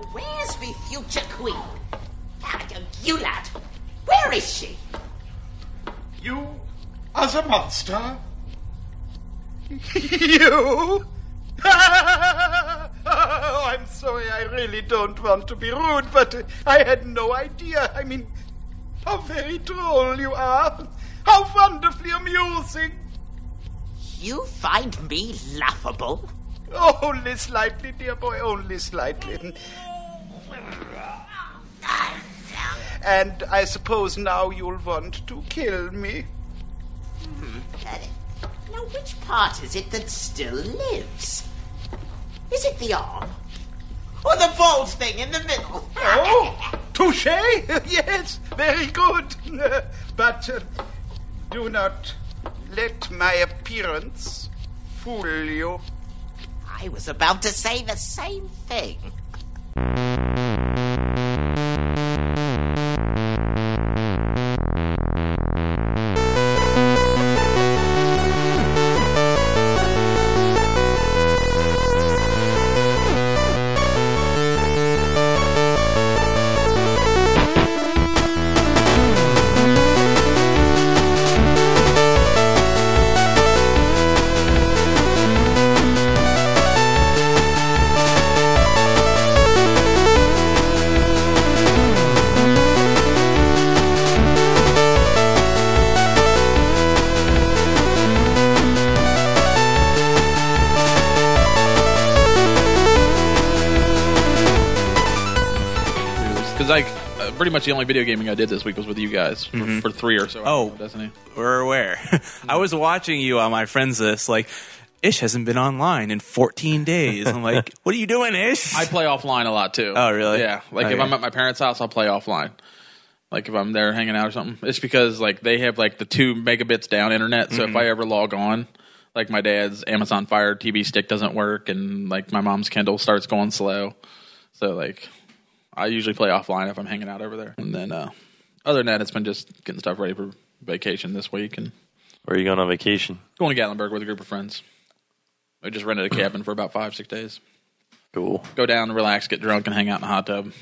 where's me future queen? You lad, where is she? You are the monster? You? Oh, I'm sorry, I really don't want to be rude, but I had no idea. I mean, how very droll you are. How wonderfully amusing. You find me laughable? Oh, only slightly, dear boy, only slightly. And I suppose now you'll want to kill me. Now, which part is it that still lives? Is it the arm? Or the bald thing in the middle? Oh, touché! Yes, very good. But do not let my appearance fool you. I was about to say the same thing. Pretty much the only video gaming I did this week was with you guys for 3 or so. Oh, Destiny. We're aware. I was watching you on my friends list, like, Ish hasn't been online in 14 days. I'm like, what are you doing, Ish? I play offline a lot too. Oh, really? Yeah. Like Okay. if I'm at my parents' house, I'll play offline. Like if I'm there hanging out or something. It's because like they have like the 2 megabits down internet. So if I ever log on, like my dad's Amazon Fire TV stick doesn't work, and like my mom's Kindle starts going slow. So like I usually play offline if I'm hanging out over there. And then other than that, it's been just getting stuff ready for vacation this week. And where are you going on vacation? Going to Gatlinburg with a group of friends. I just rented a cabin for about 5-6 days. Cool. Go down, relax, get drunk, and hang out in the hot tub.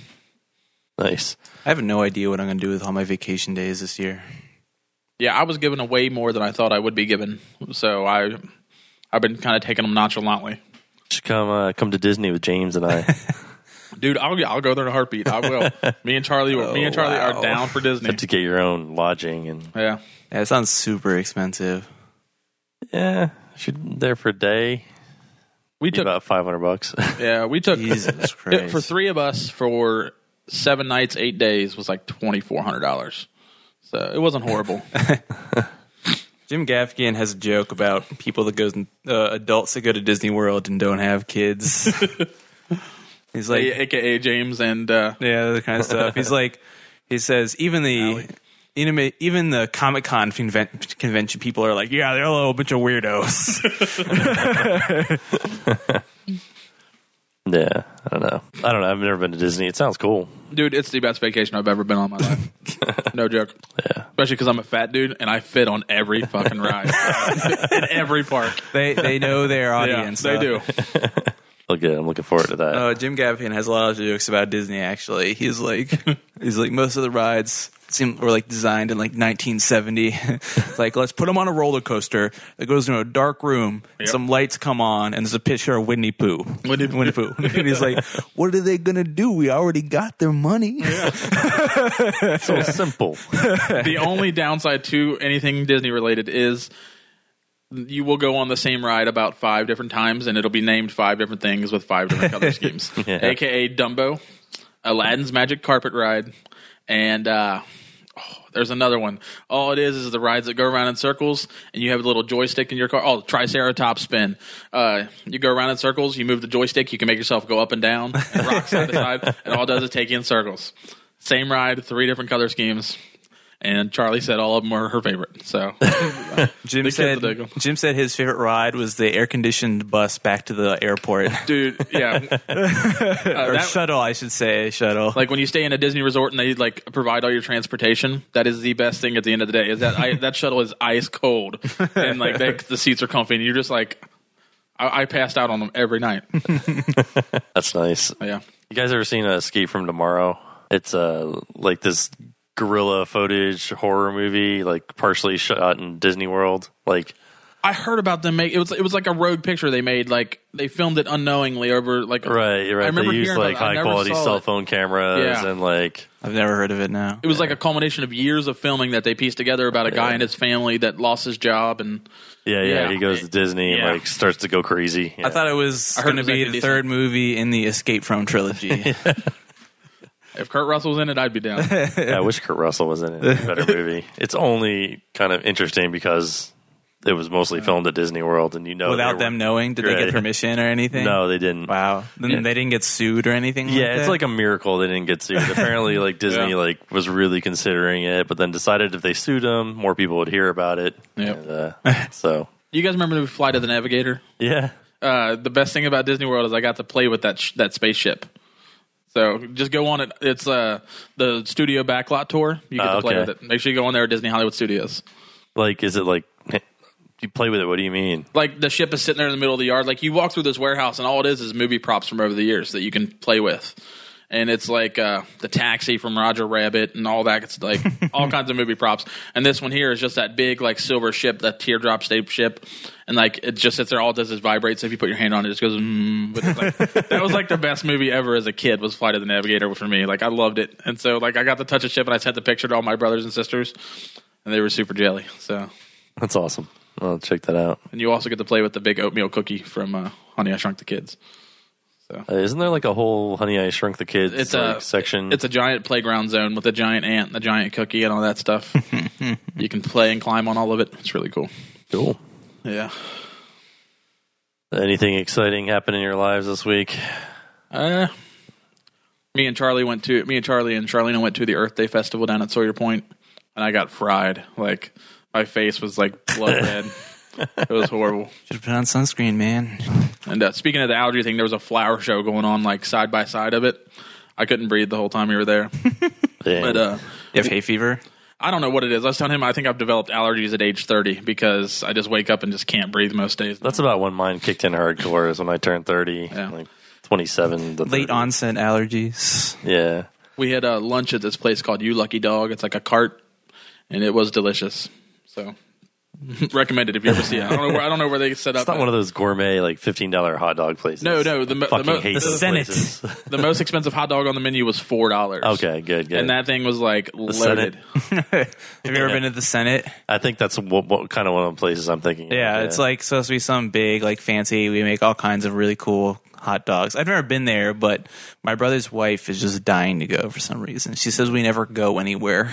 Nice. I have no idea what I'm going to do with all my vacation days this year. Yeah, I was given away more than I thought I would be given. So I've been kind of taking them nonchalantly. Just come to Disney with James and I. Dude, I'll go there in a heartbeat. I will. Me and Charlie are down for Disney. Have to get your own lodging and Yeah, it sounds super expensive. yeah, there for a day. we Be took about $500. yeah we took Jesus Christ. for 3 of us for 7 nights, 8 days was like $2,400. So it wasn't horrible. Jim Gaffigan has a joke about people that goes adults that go to Disney World and don't have kids. He's like, AKA James and yeah, that kind of stuff. He's like, he says even the Comic-Con convention people are like, yeah, they're a little bunch of weirdos. Yeah, I don't know. I've never been to Disney. It sounds cool. dude, it's the best vacation I've ever been on in my life. No joke. Yeah. Especially because I'm a fat dude and I fit on every fucking ride in every park. They know their audience. Yeah, they do. Well, good. I'm looking forward to that. Jim Gaffigan has a lot of jokes about Disney. Actually, he's like most of the rides were like designed in like 1970. Like, let's put them on a roller coaster that goes into a dark room. Yep. Some lights come on, and there's a picture of Winnie Pooh. Winnie Pooh. And he's like, "What are they gonna do? We already got their money." Yeah. So simple. The only downside to anything Disney related is you will go on the same ride about 5 different times, and it'll be named 5 different things with 5 different color schemes. Yeah. AKA Dumbo, Aladdin's Magic Carpet Ride, and there's another one. All it is the rides that go around in circles, and you have a little joystick in your car. Oh, Triceratops Spin. You go around in circles, you move the joystick, you can make yourself go up and down and rock side to side, and all it does is take you in circles. Same ride, 3 different color schemes. And Charlie said all of them were her favorite. So Jim said his favorite ride was the air-conditioned bus back to the airport. Dude, yeah. Or shuttle, I should say. Shuttle. Like when you stay in a Disney resort and they like provide all your transportation, that is the best thing at the end of the day. Is that that shuttle is ice cold and like the seats are comfy and you're just like, I passed out on them every night. That's nice. Yeah. You guys ever seen Escape from Tomorrow? It's like this guerrilla footage horror movie, like partially shot in Disney World. Like, I heard about them make it was like a rogue picture they made. Like they filmed it unknowingly over like right. I remember they used hearing like about it. high quality cell phone cameras and like. I've never heard of it now. It was like a culmination of years of filming that they pieced together about a guy and his family that lost his job and he goes to Disney and like starts to go crazy. I thought it was going to be the third movie in the Escape From trilogy. If Kurt Russell was in it, I'd be down. I wish Kurt Russell was in it. It's a better movie. It's only kind of interesting because it was mostly filmed at Disney World, and without them knowing, did they get permission or anything? No, they didn't. Wow, then they didn't get sued or anything. Yeah, it's like a miracle they didn't get sued. Apparently, like Disney, like was really considering it, but then decided if they sued them, more people would hear about it. Yep. And, so, you guys remember the Flight of the Navigator? Yeah. The best thing about Disney World is I got to play with that spaceship. So just go on it. It's the studio backlot tour. You get to play with it. Make sure you go on there at Disney Hollywood Studios. Like, is it like you play with it? What do you mean? Like the ship is sitting there in the middle of the yard. Like you walk through this warehouse and all it is movie props from over the years that you can play with. And it's like the taxi from Roger Rabbit and all that. It's like all kinds of movie props. And this one here is just that big like silver ship, that teardrop shaped ship. And like it just sits there, all it does is vibrate. So if you put your hand on it, it just goes. But it's like, that was like the best movie ever as a kid was Flight of the Navigator for me. Like I loved it. And so like I got to touch a ship and I sent the picture to all my brothers and sisters, and they were super jelly. So that's awesome. I'll check that out. And you also get to play with the big oatmeal cookie from Honey, I Shrunk the Kids. So. Isn't there like a whole Honey, I Shrunk the Kids section? It's a giant playground zone with a giant ant and a giant cookie and all that stuff. You can play and climb on all of it. It's really cool. Cool. Yeah. Anything exciting happen in your lives this week? Me and Charlie and Charlena went to the Earth Day Festival down at Sawyer Point, and I got fried. Like my face was like blood red. It was horrible. Should have put on sunscreen, man. And speaking of the allergy thing, there was a flower show going on like side by side of it. I couldn't breathe the whole time we were there. But you have hay fever? I don't know what it is. I was telling him I think I've developed allergies at age 30 because I just wake up and just can't breathe most days. That's about when mine kicked in hardcore, is when I turned 30, like 27 to 30. Late onset allergies. Yeah. We had lunch at this place called You Lucky Dog. It's like a cart, and it was delicious. So... recommended if you ever see it. I don't know where they set up. It's not one of those gourmet like $15 hot dog places. No. The Senate. The most expensive hot dog on the menu was $4. Okay, good. And that thing was like loaded. Have you ever been to the Senate? I think that's what kind of one of the places I'm thinking. Yeah, it's like supposed to be some big, like fancy. We make all kinds of really cool hot dogs. I've never been there, but my brother's wife is just dying to go for some reason. She says we never go anywhere.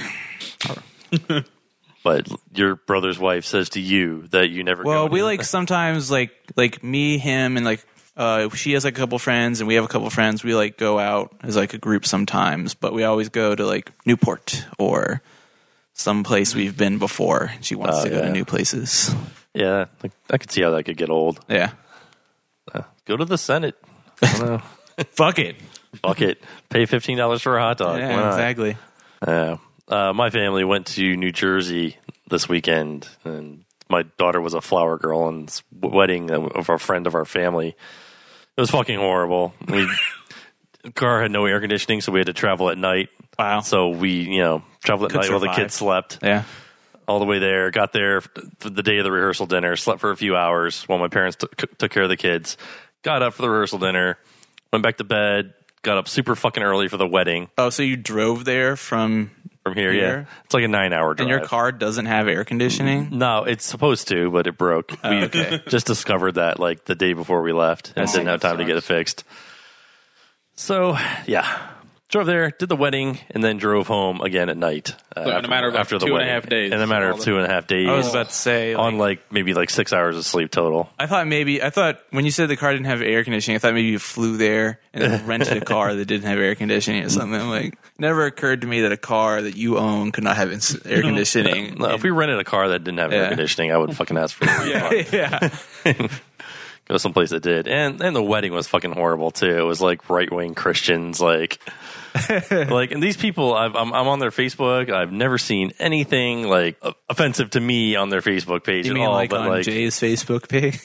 But your brother's wife says to you that you never go. Well, we like sometimes like me, him, and like she has like a couple friends and we have a couple friends. We like go out as like a group sometimes, but we always go to like Newport or some place we've been before. She wants to go to new places. Yeah, I could see how that could get old. Yeah. Go to the Senate. I don't know. Fuck it. Fuck it. Pay $15 for a hot dog. Yeah, exactly. Yeah. My family went to New Jersey this weekend, and my daughter was a flower girl and wedding of a friend of our family. It was fucking horrible. The car had no air conditioning, so we had to travel at night. Wow. So we, traveled at night while the kids slept. Yeah. All the way there. Got there for the day of the rehearsal dinner. Slept for a few hours while my parents took care of the kids. Got up for the rehearsal dinner. Went back to bed. Got up super fucking early for the wedding. Oh, so you drove there from here? Yeah. It's like a 9-hour drive. And your car doesn't have air conditioning? No, it's supposed to, but it broke. We just discovered that like the day before we left and didn't have time to get it fixed. So, yeah. Drove there, did the wedding, and then drove home again at night. In a matter of after the 2.5 days. In a matter of 2.5 days. I was about to say. On maybe 6 hours of sleep total. I thought when you said the car didn't have air conditioning, I thought maybe you flew there and then rented a car that didn't have air conditioning or something. Like, never occurred to me that a car that you own could not have air conditioning. No, if we rented a car that didn't have air conditioning, I would fucking ask for it. Yeah. Go someplace that did. And the wedding was fucking horrible, too. It was like right-wing Christians, like... Like, and these people, I'm on their Facebook. I've never seen anything like offensive to me on their Facebook page You at mean all. like but on like Jay's Facebook page?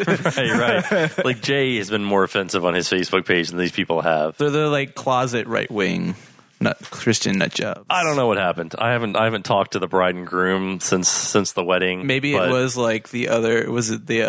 right. Like Jay has been more offensive on his Facebook page than these people have. They're the like closet right wing Christian nut jobs. I don't know what happened. I haven't talked to the bride and groom since the wedding. Maybe it was like the other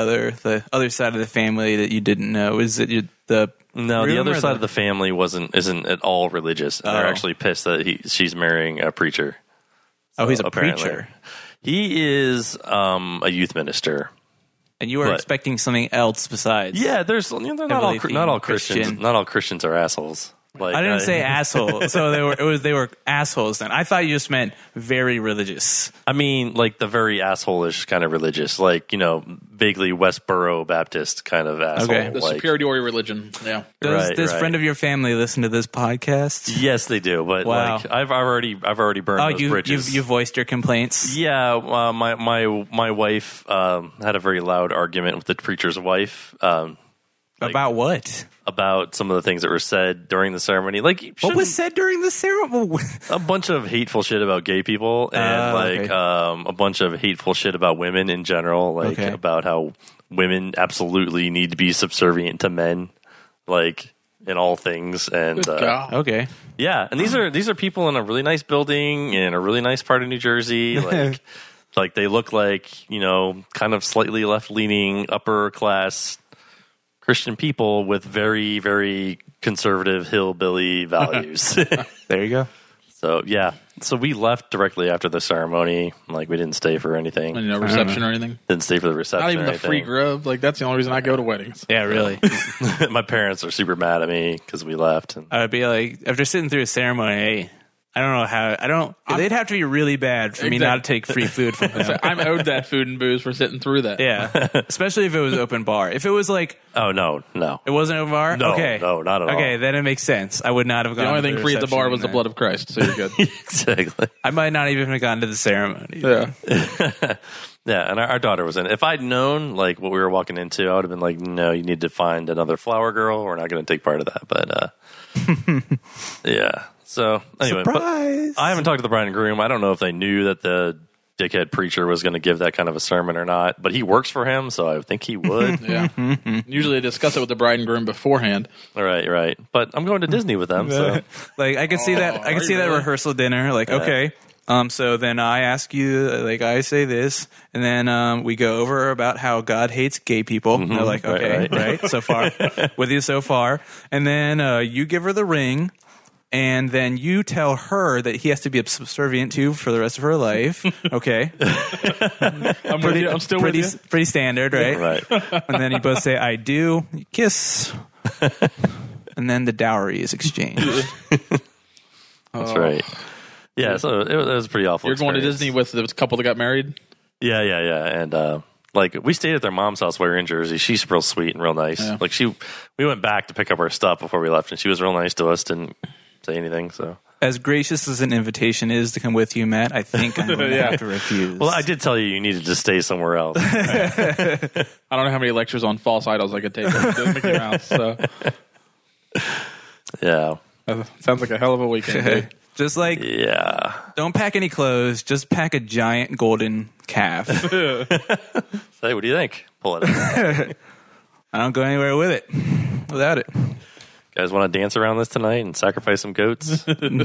side of the family that you didn't know. Is it the No, the groom other or side of the family isn't at all religious. And They're actually pissed that she's marrying a preacher. Oh, he's a apparently. preacher. He is a youth minister. And you are expecting something else besides. Yeah, they're not all Christians. Christian. Not all Christians are assholes. Like, I didn't say asshole. So they were assholes then. I thought you just meant very religious. I mean, like the very asshole-ish kind of religious, like, vaguely Westboro Baptist kind of asshole. Okay. The like, superiority religion. Yeah. Does Right, this right. friend of your family listen to this podcast? Yes, they do. But Wow. like, I've already burned those bridges. you voiced your complaints. Yeah, my wife had a very loud argument with the preacher's wife About what? about some of the things that were said during the ceremony. Like, What was said during the ceremony? a bunch of hateful shit about gay people and okay. a bunch of hateful shit about women in general, like Okay. about how women absolutely need to be subservient to men, like in all things. And Good God. Okay. yeah, and these are people in a really nice building in a really nice part of New Jersey, like like they look like, kind of slightly left-leaning upper class Christian people with very, very conservative hillbilly values. There you go. So yeah, so we left directly after the ceremony. Like, we didn't stay for anything. And no reception or anything. Didn't stay for the reception. Not even or the free anything. grub. Like, that's the only reason I go to weddings. Yeah, really. My parents are super mad at me because we left. And I would be like, after sitting through a ceremony, hey, I don't know how. They'd have to be really bad for me not to take free food from them. So I'm owed that food and booze for sitting through that. Yeah, especially if it was open bar. If it was like oh no, it wasn't open bar, No, okay, no, not at all. Okay, then it makes sense. I would not have gone. The only to thing the free at the bar reception was the then. blood of Christ, so you're good. exactly. I might not even have gone to the ceremony. Yeah. Yeah, and our daughter was in. If I'd known like what we were walking into, I would have been like, no, you need to find another flower girl. We're not going to take part of that. But yeah. So anyway, but Surprise! I haven't talked to the bride and groom. I don't know if they knew that the dickhead preacher was going to give that kind of a sermon or not. But he works for him, so I think he would. Yeah. Usually they discuss it with the bride and groom beforehand. Right. But I'm going to Disney with them, so Like I could see that. I are could see you that really? rehearsal dinner. Like okay. So then I ask you, like I say this, and then we go over about how God hates gay people. And they're like, okay, right, so far, with you so far. And then you give her the ring, and then you tell her that he has to be subservient to for the rest of her life. Okay, I'm with you. I'm still with you. pretty standard, right? right. And then you both say, I do, you kiss, and then the dowry is exchanged. That's right. Yeah, so it was a pretty awful. You're going to experience. Disney with the couple that got married? Yeah, and like we stayed at their mom's house while we were in Jersey. She's real sweet and real nice. Yeah. Like we went back to pick up our stuff before we left, and she was real nice to us. Didn't say anything. So As gracious as an invitation is to come with you, Matt, I think I'm going to Yeah. have to refuse. well, I did tell you needed to stay somewhere else. I don't know how many lectures on false idols I could take with Mickey Mouse. So Yeah, sounds like a hell of a weekend. Dude. Just like, yeah. don't pack any clothes, just pack a giant golden calf. Hey, what do you think? Pull it out. I don't go anywhere with it, without it. Guys want to dance around this tonight and sacrifice some goats?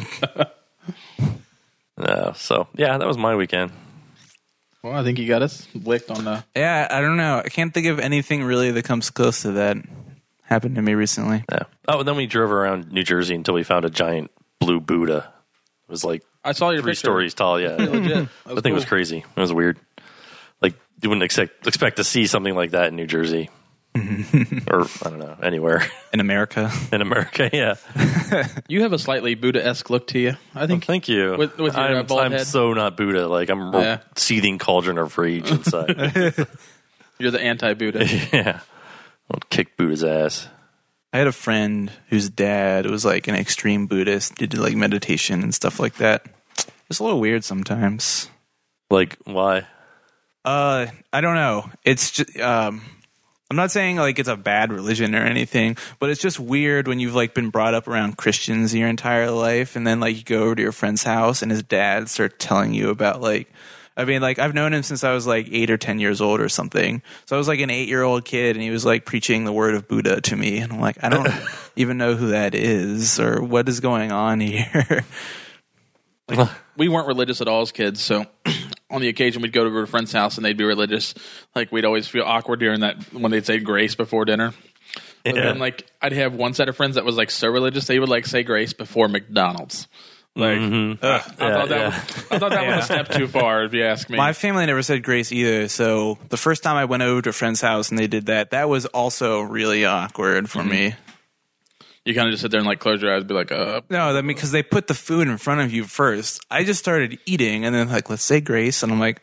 No. So yeah, that was my weekend. Well, I think you got us licked on the. Yeah, I don't know. I can't think of anything really that comes close to that. Happened to me recently. Yeah. Oh, and then we drove around New Jersey until we found a giant blue Buddha. It was like I saw your 3 picture. stories tall. Yeah. Legit. The thing was crazy. It was weird. Like, you wouldn't expect to see something like that in New Jersey. Or, I don't know, anywhere In America. in America. Yeah. You have a slightly Buddha-esque look to you. I think. Thank you. With your, I'm, bald I'm head. so not Buddha. Like, I'm Yeah. a seething cauldron of rage inside. You're the anti-Buddha. Yeah. I'll kick Buddha's ass. I had a friend whose dad was like an extreme Buddhist, did like meditation and stuff like that. It's a little weird sometimes. Like, why? I don't know. It's just I'm I'm not saying like it's a bad religion or anything, but it's just weird when you've like been brought up around Christians your entire life, and then like you go over to your friend's house and his dad starts telling you about like, I mean, like I've known him since I was like 8 or 10 years old or something. So I was like an 8-year-old kid, and he was like preaching the word of Buddha to me, and I'm like, I don't even know who that is or what is going on here. Like, we weren't religious at all as kids, so on the occasion we'd go to a friend's house and they'd be religious. Like we'd always feel awkward during that when they'd say grace before dinner. But then like I'd have one set of friends that was like so religious they would like say grace before McDonald's. Like I thought that was a step too far, if you ask me. My family never said grace either, so the first time I went over to a friend's house and they did that, that was also really awkward for me. You kind of just sit there and like close your eyes and be like, No, because they put the food in front of you first. I just started eating and then like, let's say grace, and I'm like,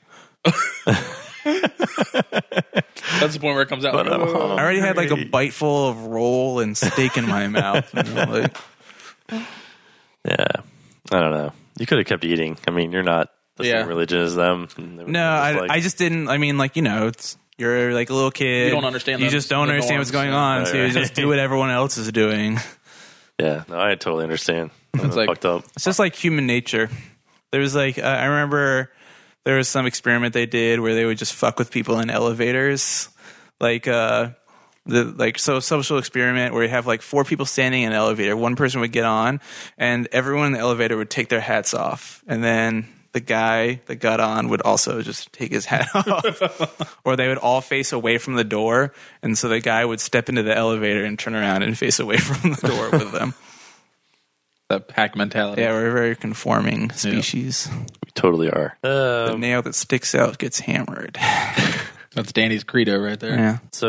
that's the point where it comes out. Like, I already had like a bite full of roll and steak in my mouth. And I'm like, Yeah, I don't know. You could have kept eating. I mean, you're not the same religion as them. No, I just didn't. I mean, like, you know, you're like a little kid. You don't understand. You just don't understand what's going on, so you just do what everyone else is doing. Yeah, no, I totally understand. It's like fucked up. It's just like human nature. There was like I remember there was some experiment they did where they would just fuck with people in elevators, like social experiment where you have like 4 people standing in an elevator. One person would get on, and everyone in the elevator would take their hats off, and then the guy that got on would also just take his hat off. Or they would all face away from the door, and so the guy would step into the elevator and turn around and face away from the door with them. That pack mentality. Yeah, we're a very conforming species. We totally are. The nail that sticks out gets hammered. That's Danny's credo right there. Yeah. So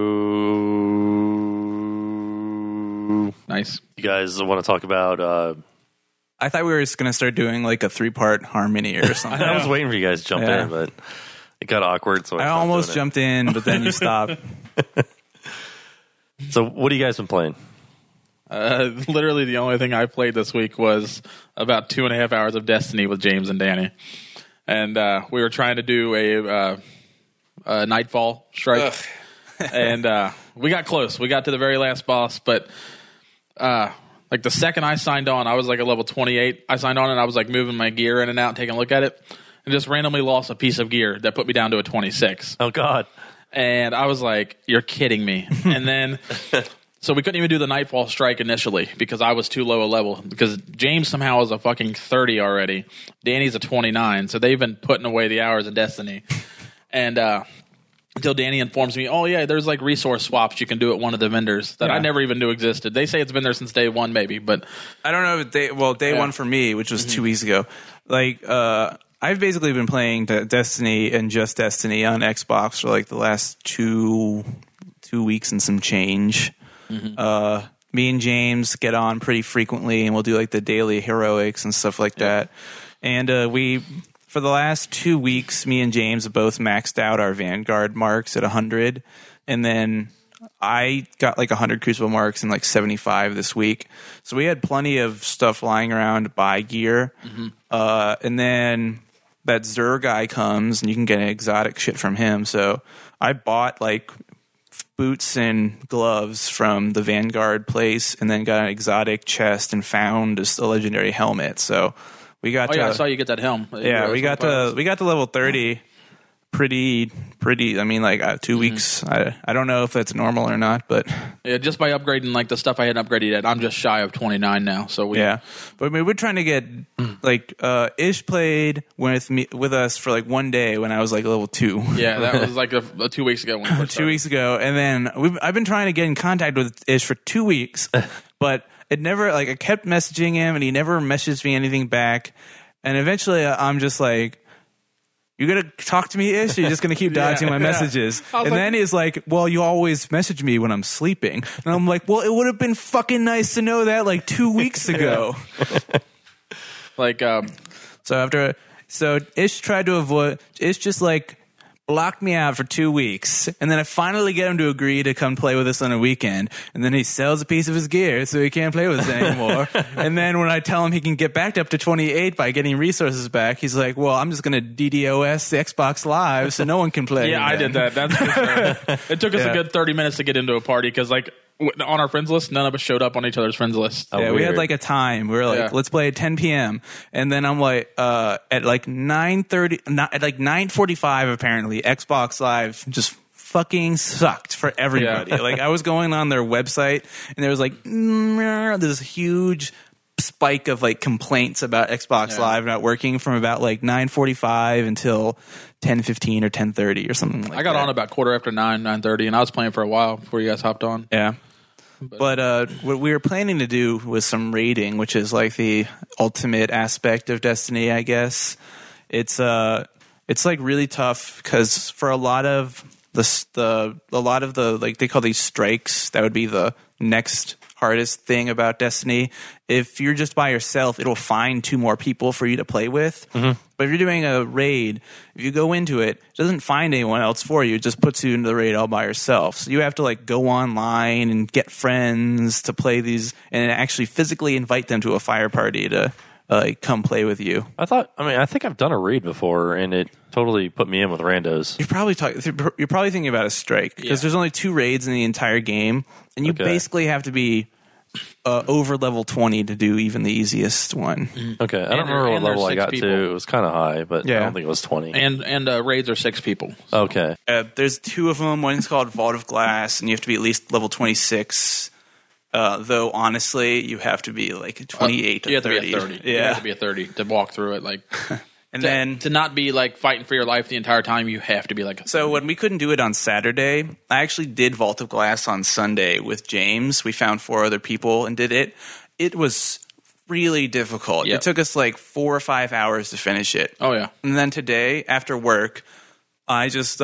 Nice. you guys want to talk about... I thought we were just going to start doing like a 3-part harmony or something. I was waiting for you guys to jump in, but it got awkward. So I almost jumped in, but then you stopped. So what have you guys been playing? Literally the only thing I played this week was about 2.5 hours of Destiny with James and Danny. And we were trying to do a Nightfall strike. And we got close. We got to the very last boss, but... like the second I signed on, I was like a level 28. I signed on and I was like moving my gear in and out, taking a look at it, and just randomly lost a piece of gear that put me down to a 26. Oh, God. And I was like, you're kidding me. And then, so we couldn't even do the Nightfall strike initially because I was too low a level. Because James somehow is a fucking 30 already. Danny's a 29. So they've been putting away the hours of Destiny. And, until Danny informs me, oh, yeah, there's like resource swaps you can do at one of the vendors that I never even knew existed. They say it's been there since day one, maybe, but... I don't know if day one for me, which was 2 weeks ago. Like, I've basically been playing Destiny and just Destiny on Xbox for like the last two weeks and some change. Mm-hmm. Me and James get on pretty frequently, and we'll do like the daily heroics and stuff like that. And for the last 2 weeks, me and James have both maxed out our Vanguard marks at 100. And then I got like 100 Crucible marks and like 75 this week. So we had plenty of stuff lying around to buy gear. Mm-hmm. And then that Xur guy comes and you can get exotic shit from him. So I bought like boots and gloves from the Vanguard place and then got an exotic chest and found a legendary helmet. So... we got I saw you get that helm. Yeah, we got to level 30 pretty. I mean, like 2 weeks. I don't know if that's normal or not, but yeah, just by upgrading like the stuff I hadn't upgraded yet, I'm just shy of 29 now. So but I mean, we're trying to get like Ish played with us for like 1 day when I was like level 2. Yeah, that was like 2 weeks ago. When we 2 weeks ago, and then I've been trying to get in contact with Ish for 2 weeks, but. It never, like, I kept messaging him, and he never messaged me anything back. And eventually, I'm just like, you gonna talk to me, Ish? Or you're just gonna keep dodging my messages? And then he's like, well, you always message me when I'm sleeping. And I'm like, well, it would have been fucking nice to know that, like, 2 weeks ago. Like, So Ish tried to avoid, Ish just, like, blocked me out for 2 weeks, and then I finally get him to agree to come play with us on a weekend, and then he sells a piece of his gear so he can't play with us anymore. And then when I tell him he can get back up to 28 by getting resources back, he's like, well, I'm just going to DDoS the Xbox Live so no one can play. Yeah, I did that. That's for sure. It took us a good 30 minutes to get into a party because, like, on our friends list, none of us showed up on each other's friends list. Yeah, we had like a time. We were like, let's play at 10 p.m. And then I'm like, at like 9:30, at like 9:45, apparently, Xbox Live just fucking sucked for everybody. Yeah. Like, I was going on their website, and there was like this huge spike of like complaints about Xbox Live not working from about like 9:45 until 10:15 or 10:30 or something like that. I got on about 9:30, and I was playing for a while before you guys hopped on. Yeah. But what we were planning to do was some raiding, which is like the ultimate aspect of Destiny, I guess. It's like really tough because for a lot of the like they call these strikes, that would be the next hardest thing about Destiny. If you're just by yourself, it'll find 2 more people for you to play with. Mm-hmm. But if you're doing a raid, if you go into it, it doesn't find anyone else for you. It just puts you into the raid all by yourself. So you have to like go online and get friends to play these and actually physically invite them to a fire party to come play with you. I think I've done a raid before, and it totally put me in with randos. You're probably thinking about a strike because there's only 2 raids in the entire game, and you basically have to be over level 20 to do even the easiest one. Okay, I don't remember what level I got to. It was kind of high, but I don't think it was 20. And raids are 6 people. So. Okay. There's 2 of them. One's called Vault of Glass, and you have to be at least level 26. Though honestly, you have to be like 28 you to 30. You have to be a 30. Yeah. You have to be a 30 to walk through it. Like, and then to not be like fighting for your life the entire time, you have to be like. So when we couldn't do it on Saturday, I actually did Vault of Glass on Sunday with James. We found 4 other people and did it. It was really difficult. Yep. It took us like 4 or 5 hours to finish it. Oh yeah. And then today after work, I just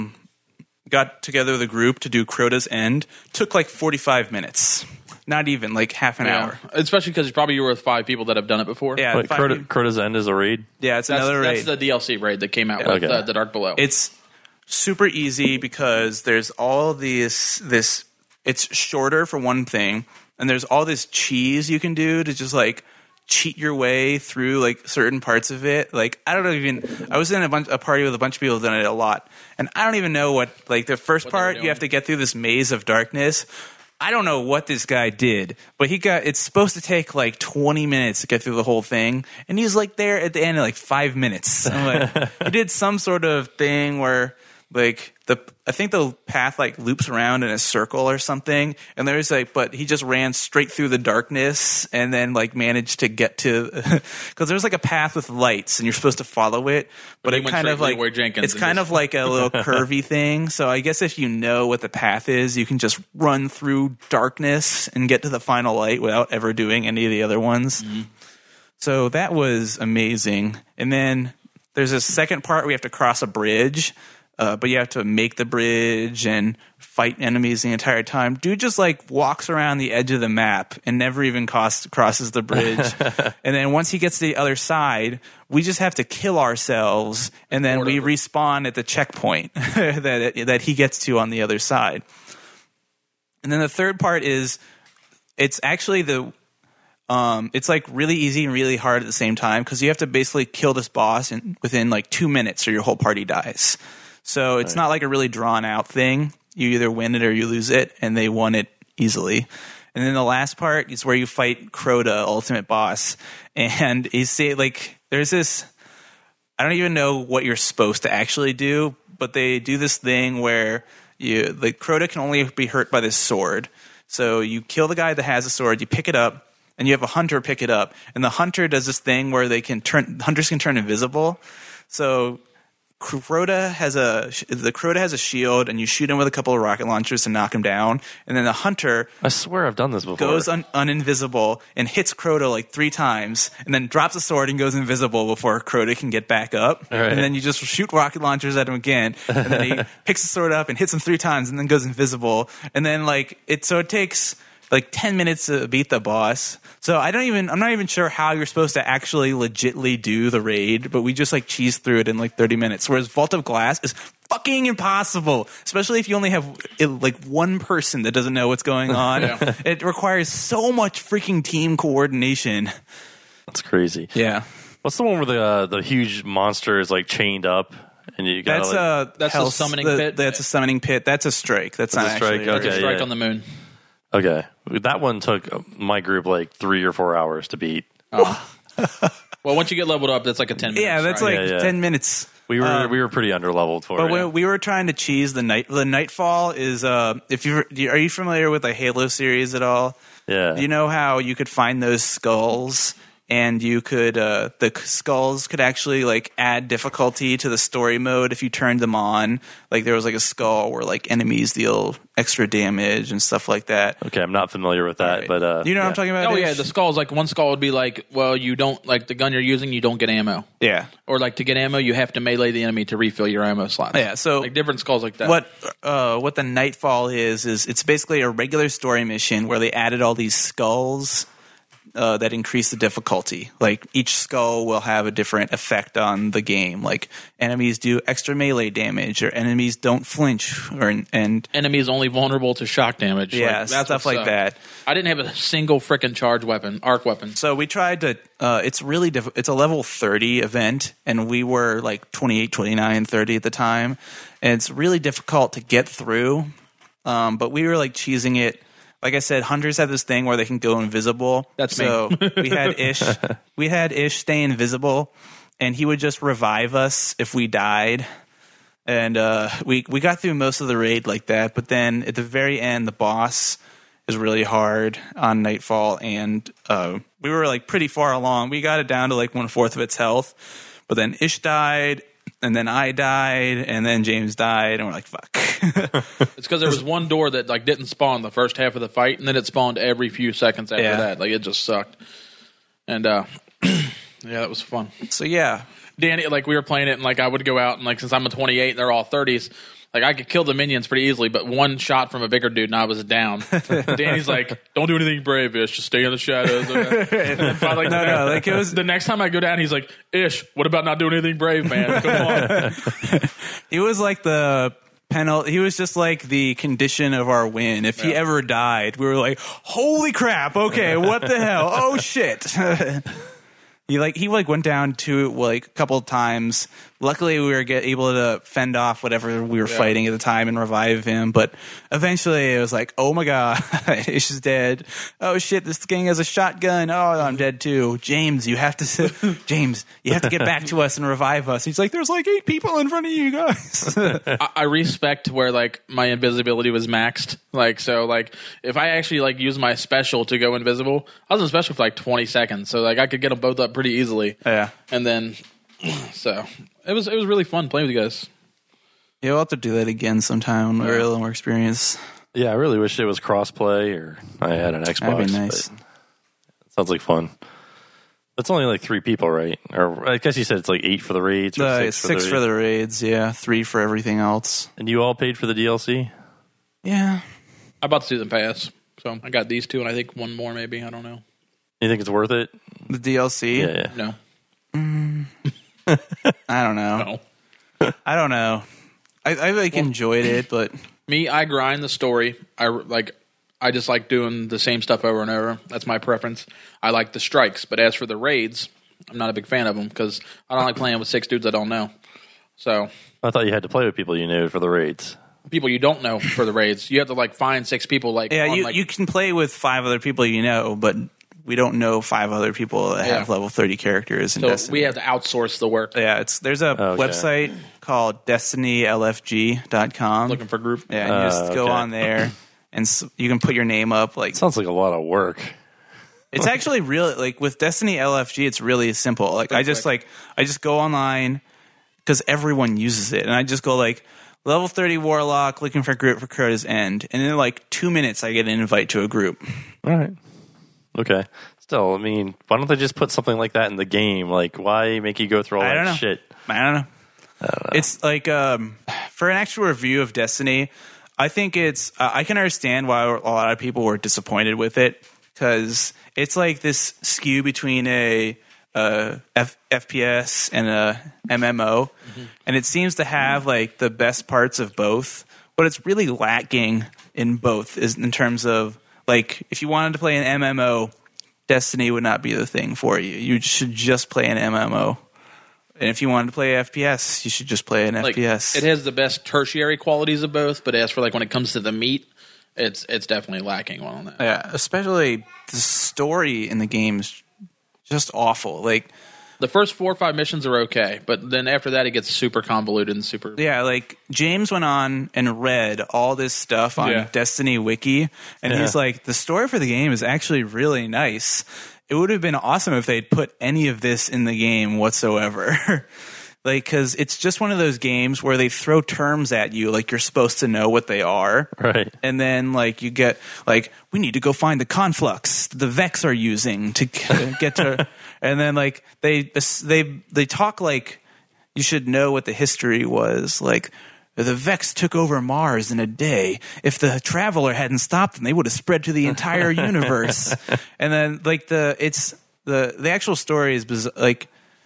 got together with a group to do Crota's End. Took like 45 minutes. Not even, like half an hour. Especially because probably you were with 5 people that have done it before. Yeah. Wait, Crota's End is a raid? Yeah, it's another raid. That's the DLC raid that came out with the Dark Below. It's super easy because there's all this it's shorter for one thing, and there's all this cheese you can do to just like cheat your way through like certain parts of it. Like I was in a party with a bunch of people who've done it a lot, and I don't even know what, like the first part you have to get through this maze of darkness. I don't know what this guy did, but it's supposed to take like 20 minutes to get through the whole thing, and he's like there at the end in like 5 minutes. I'm like, he did some sort of thing where like I think the path like loops around in a circle or something, and there's like, but he just ran straight through the darkness and then like managed to get to, because there's like a path with lights and you're supposed to follow it, but it kind of like it's kind of like a little curvy thing. So I guess if you know what the path is, you can just run through darkness and get to the final light without ever doing any of the other ones. Mm-hmm. So that was amazing. And then there's a second part where you have to cross a bridge. But you have to make the bridge and fight enemies the entire time. Dude just like walks around the edge of the map and never even crosses the bridge. And then once he gets to the other side, we just have to kill ourselves, and then we respawn at the checkpoint that he gets to on the other side. And then the third part is it's actually it's like really easy and really hard at the same time because you have to basically kill this boss within like 2 minutes or your whole party dies. So it's not like a really drawn out thing. You either win it or you lose it, and they won it easily. And then the last part is where you fight Crota, ultimate boss. And you see, like, there's this, I don't even know what you're supposed to actually do, but they do this thing where the Crota can only be hurt by this sword. So you kill the guy that has a sword, you pick it up, and you have a hunter pick it up. And the hunter does this thing where hunters can turn invisible. So Crota has a shield, and you shoot him with a couple of rocket launchers to knock him down, and then the hunter, I swear I've done this before, goes uninvisible and hits Crota like 3 times, and then drops a sword and goes invisible before Crota can get back up. Right. And then you just shoot rocket launchers at him again, and then he picks the sword up and hits him 3 times, and then goes invisible. And then it takes like 10 minutes to beat the boss. So I'm not even sure how you're supposed to actually legitly do the raid, but we just like cheese through it in like 30 minutes. Whereas Vault of Glass is fucking impossible, especially if you only have like one person that doesn't know what's going on. Yeah. It requires so much freaking team coordination. That's crazy. Yeah. What's the one where the huge monster is like chained up and you got That's a summoning pit? That's a summoning pit. That's a strike. That's not a strike, actually okay. Strike yeah. on the moon. Okay, that one took my group like 3 or 4 hours to beat. Well, once you get leveled up, that's like a 10 minutes. Yeah, that's right? like Yeah. 10 minutes. We were pretty underleveled for But it. when we were trying to cheese the Nightfall is if you are you familiar with the Halo series at all? Yeah. You know how you could find those skulls and you could the skulls could actually like add difficulty to the story mode if you turned them on. Like there was like a skull where like enemies deal extra damage and stuff like that. Okay, I'm not familiar with that, Right. but you know what I'm talking about? Oh, Dave? yeah, the skulls, like one skull would be like, well, you don't, like the gun you're using, you don't get ammo. Yeah. Or like to get ammo, you have to melee the enemy to refill your ammo slots. Yeah, so like different skulls like that. what the Nightfall is it's basically a regular story mission where they added all these skulls that increase the difficulty. Like each skull will have a different effect on the game. Like enemies do extra melee damage, or enemies don't flinch, and Enemies only vulnerable to shock damage. yeah, Like, that's stuff what like sucked. that. I didn't have a single frickin' charge weapon, arc weapon. So we tried to. It's really it's a level 30 event, and we were like 28, 29, 30 at the time, and it's really difficult to get through. But we were like cheesing it. Like I said, hunters have this thing where they can go invisible. That's so me. we had Ish stay invisible, and he would just revive us if we died. And we got through most of the raid like that. But then at the very end, the boss is really hard on Nightfall, and we were like pretty far along. We got it down to like 1/4 of its health, but then Ish died, and then I died, and then James died, and we're like, fuck. It's because there was one door that like didn't spawn the first half of the fight, and then it spawned every few seconds after Yeah. that. Like it just sucked. And yeah, that was fun. So yeah, Danny, like we were playing it, and like I would go out, and like since I'm a 28, they're all 30s. Like I could kill the minions pretty easily, but one shot from a bigger dude, and I was down. Danny's like, "Don't do anything brave, Ish. Just stay in the shadows." And then finally, No, like it was the next time I go down, he's like, "Ish, what about not doing anything brave, man? Come on." he was like the penalty. He was just like the condition of our win. If he ever died, we were like, "Holy crap! Okay, what the hell? Oh shit!" He went down to like a couple of times. Luckily, we were able to fend off whatever we were fighting at the time and revive him. But eventually, it was like, oh my god, Ish is dead. Oh shit, this gang has a shotgun. Oh, I'm dead too. James, you have to get back to us and revive us. He's like, there's like 8 people in front of you guys. I respect where like my invisibility was maxed. Like so, like if I actually like use my special to go invisible, I was in special for like 20 seconds, so like I could get them both up pretty easily. Yeah. And then, so it was really fun playing with you guys. Yeah, we'll have to do that again sometime when we're a little more experienced. yeah, I really wish it was crossplay or I had an Xbox. That'd be nice. But it sounds like fun. It's only like 3 people, right? Or I guess you said it's like 8 for the raids or 6 for the raids, yeah. 3 for everything else. And you all paid for the DLC? Yeah. I'm about to see them pass, so I got these 2, and I think one more maybe. I don't know. You think it's worth it? The DLC? Yeah. No, I don't know. no. I don't know. I like enjoyed it, but Me, I grind the story. I just like doing the same stuff over and over. That's my preference. I like the strikes, but as for the raids, I'm not a big fan of them because I don't like playing with 6 dudes I don't know. So I thought you had to play with people you knew for the raids. people you don't know for the raids, you have to like find 6 people. Like yeah, on, you can play with 5 other people you know, but we don't know 5 other people that have level 30 characters in so Destiny. we have to outsource the work. Yeah, there's a website called DestinyLFG.com. Looking for group. Yeah, and you just go on there, and you can put your name up. Like Sounds like a lot of work. it's actually really like with Destiny LFG, it's really simple. Like I just go online because everyone uses it, and I just go like level 30 Warlock looking for group for Crota's End, and in like 2 minutes I get an invite to a group. All right. Okay. Still, I mean, why don't they just put something like that in the game? Like, why make you go through all I don't that know. shit? I don't know. It's like for an actual review of Destiny, I think it's I can understand why a lot of people were disappointed with it because it's like this skew between a FPS and a MMO, and it seems to have like the best parts of both, but it's really lacking in both. Is in terms of like if you wanted to play an MMO, Destiny would not be the thing for you. You should just play an MMO. And if you wanted to play FPS, you should just play an FPS. It has the best tertiary qualities of both, but as for like when it comes to the meat, it's definitely lacking one on that. Yeah, especially the story in the game's just awful. Like The first 4 or 5 missions are okay, but then after that it gets super convoluted and super. yeah, like James went on and read all this stuff on Yeah. Destiny Wiki, and he's like, the story for the game is actually really nice. It would have been awesome if they'd put any of this in the game whatsoever. Like, because it's just one of those games where they throw terms at you like you're supposed to know what they are. Right. And then, like, you get, like, we need to go find the conflux the Vex are using to get to... And then, like, they talk like you should know what the history was. Like, the Vex took over Mars in a day. If the Traveler hadn't stopped them, they would have spread to the entire universe. And then, like, the actual story is, like,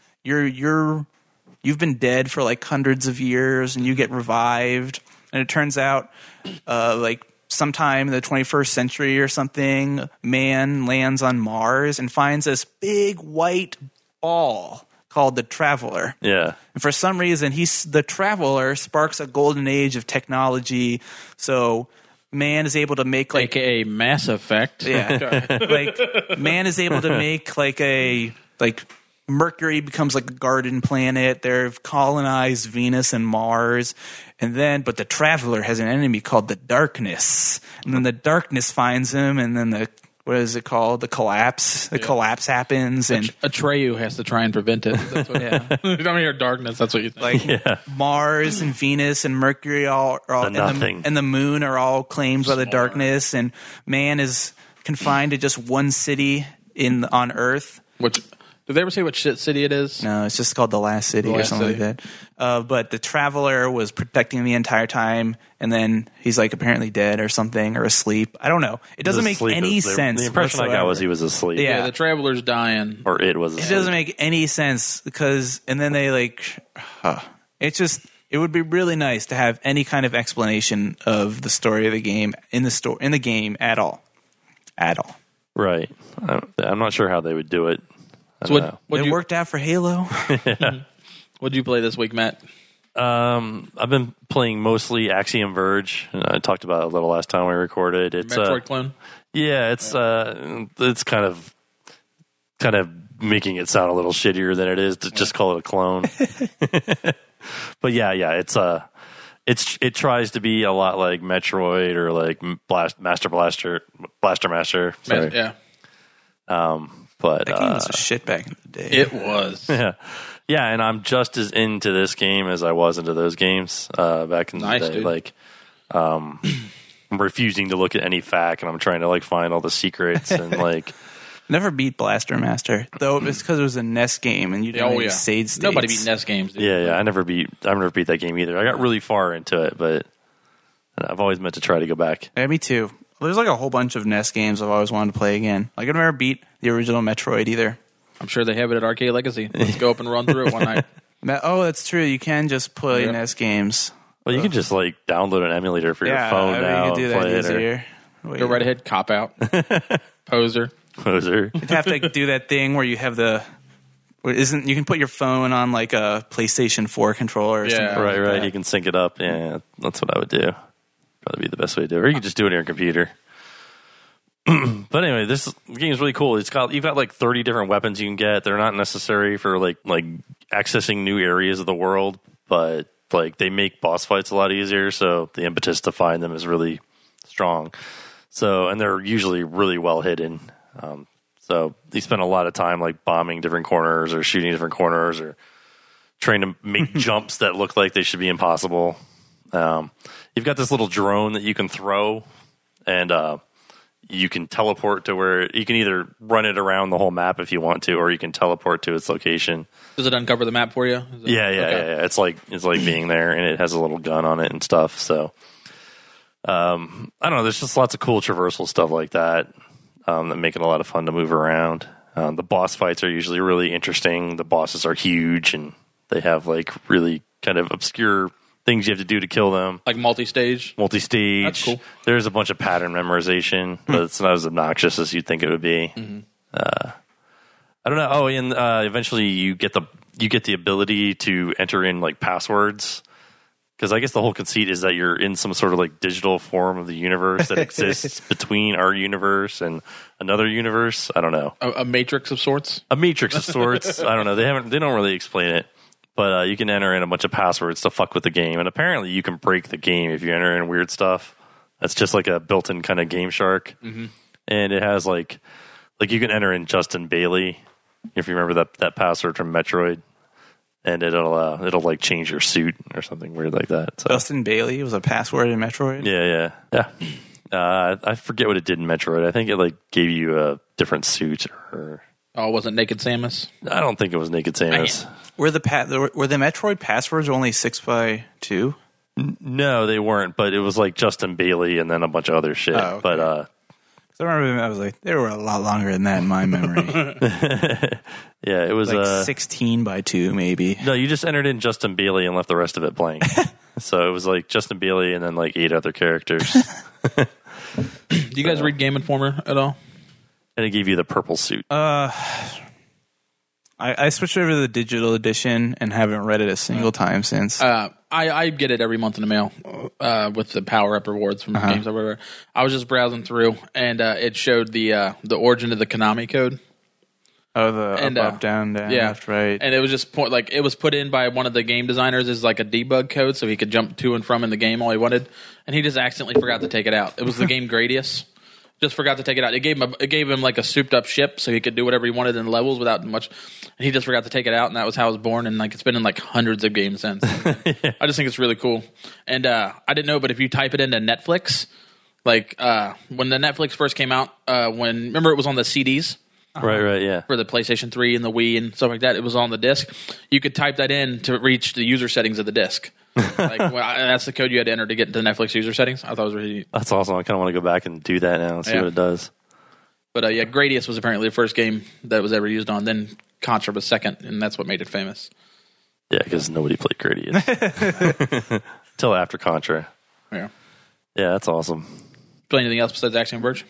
you've been dead for like hundreds of years and you get revived, and it turns out like sometime in the 21st century or something, man lands on Mars and finds this big white ball called the Traveler. Yeah. And for some reason, the Traveler sparks a golden age of technology, so man is able to make like AKA Mass Effect. yeah, like man is able to make like Mercury becomes like a garden planet. They've colonized Venus and Mars. But the Traveler has an enemy called the Darkness. And then the Darkness finds him, and then what is it called? The Collapse. The collapse happens. And Atreyu has to try and prevent it. That's what, yeah. you don't hear darkness, that's what you think. Like Mars and Venus and Mercury are all nothing. and the moon are all claimed by the Darkness, and man is confined to just one city on Earth. Did they ever say what shit city it is? No, it's just called The Last City or Last something City. like that. But the Traveler was protecting the entire time, and then he's like apparently dead or something, or asleep. I don't know. It doesn't make any sense. The impression I got was he was asleep. Yeah. The Traveler's dying. Or it was asleep. It doesn't make any sense and then they like, it would be really nice to have any kind of explanation of the story of the game in the game at all. Right. I'm not sure how they would do it. So It worked out for Halo. What'd you play this week, Matt? I've been playing mostly Axiom Verge. I talked about it a little last time we recorded. It's Metroid clone? Yeah, it's kind of making it sound a little shittier than it is to just call it a clone. But yeah, it tries to be a lot like Metroid or like Blaster Master. Sorry. Yeah. But That game was a shit back in the day. It was. yeah, and I'm just as into this game as I was into those games back in the day. Dude. Like, I'm refusing to look at any FAQ, and I'm trying to like find all the secrets and like. Never beat Blaster Master, though it's because it was a NES game and you didn't have save states. Nobody beat NES games. Dude. Yeah. I never beat that game either. I got really far into it, but I've always meant to try to go back. Yeah, me too. There's like a whole bunch of NES games I've always wanted to play again. Like I've never beat the original Metroid either. I'm sure they have it at Arcade Legacy. Let's go up and run through it one night. Oh, that's true. You can just play NES games. Well, you can just like download an emulator for your Yeah, phone now. you could do and that play it, easier. Go right ahead, cop out. Poser. Poser. You'd have to do that thing where you have you can put your phone on like a PlayStation 4 controller or something. Right. Like that. You can sync it up. Yeah, that's what I would do. Probably be the best way to do it. Or you can just do it on your computer. But anyway, this game is really cool. You've got like 30 different weapons you can get. They're not necessary for like accessing new areas of the world, but like they make boss fights a lot easier. So the impetus to find them is really strong. So, and they're usually really well hidden. So you spend a lot of time like bombing different corners or shooting different corners or trying to make jumps that look like they should be impossible. You've got this little drone that you can throw, and you can teleport to where you can either run it around the whole map if you want to, or you can teleport to its location. Does it uncover the map for you? Yeah. It's like being there, and it has a little gun on it and stuff. So, I don't know. There's just lots of cool traversal stuff like that that make it a lot of fun to move around. The boss fights are usually really interesting. The bosses are huge, and they have like really kind of obscure things you have to do to kill them. Like multi-stage. That's cool. There's a bunch of pattern memorization, but it's not as obnoxious as you'd think it would be. I don't know. Oh, and eventually you get the ability to enter in like passwords, because I guess the whole conceit is that you're in some sort of like digital form of the universe that exists between our universe and another universe. I don't know. A matrix of sorts. A matrix of sorts. I don't know. They don't really explain it. But you can enter in a bunch of passwords to fuck with the game. And apparently you can break the game if you enter in weird stuff. That's just like a built-in kind of Game Shark. Mm-hmm. And it has like you can enter in Justin Bailey, if you remember that password from Metroid. And it'll like change your suit or something weird like that. So. Justin Bailey was a password in Metroid? Yeah. I forget what it did in Metroid. I think it like gave you a different suit or... Oh, wasn't Naked Samus? I don't think it was Naked Samus. Were the Metroid passwords only 6x2? No, they weren't. But it was like Justin Bailey and then a bunch of other shit. Oh, okay. But I remember I was like, they were a lot longer than that in my memory. Yeah, it was like 16x2 maybe. No, you just entered in Justin Bailey and left the rest of it blank. So it was like Justin Bailey and then like 8 other characters. Do you guys read Game Informer at all? And it gave you the purple suit. I switched over to the digital edition and haven't read it a single time since. I get it every month in the mail with the power-up rewards from games everywhere. I was just browsing through, and it showed the origin of the Konami code. Oh, the up, down, left, right. And it was just it was put in by one of the game designers as like a debug code, so he could jump to and from in the game all he wanted. And he just accidentally forgot to take it out. It was the game Gradius. Just forgot to take it out. It gave him like a souped up ship, so he could do whatever he wanted in the levels without much. And he just forgot to take it out, and that was how it was born. And like it's been in like hundreds of games since. Yeah. I just think it's really cool. And I didn't know, but if you type it into Netflix, like when the Netflix first came out, remember it was on the CDs. Right, yeah. For the PlayStation 3 and the Wii and stuff like that, it was on the disc. You could type that in to reach the user settings of the disc. That's the code you had to enter to get into the Netflix user settings. I thought it was really neat. That's awesome. I kind of want to go back and do that now and see what it does. But Gradius was apparently the first game that was ever used on. Then Contra was second, and that's what made it famous. Yeah, because nobody played Gradius. Till after Contra. Yeah. Yeah, that's awesome. Play anything else besides Axiom Verge?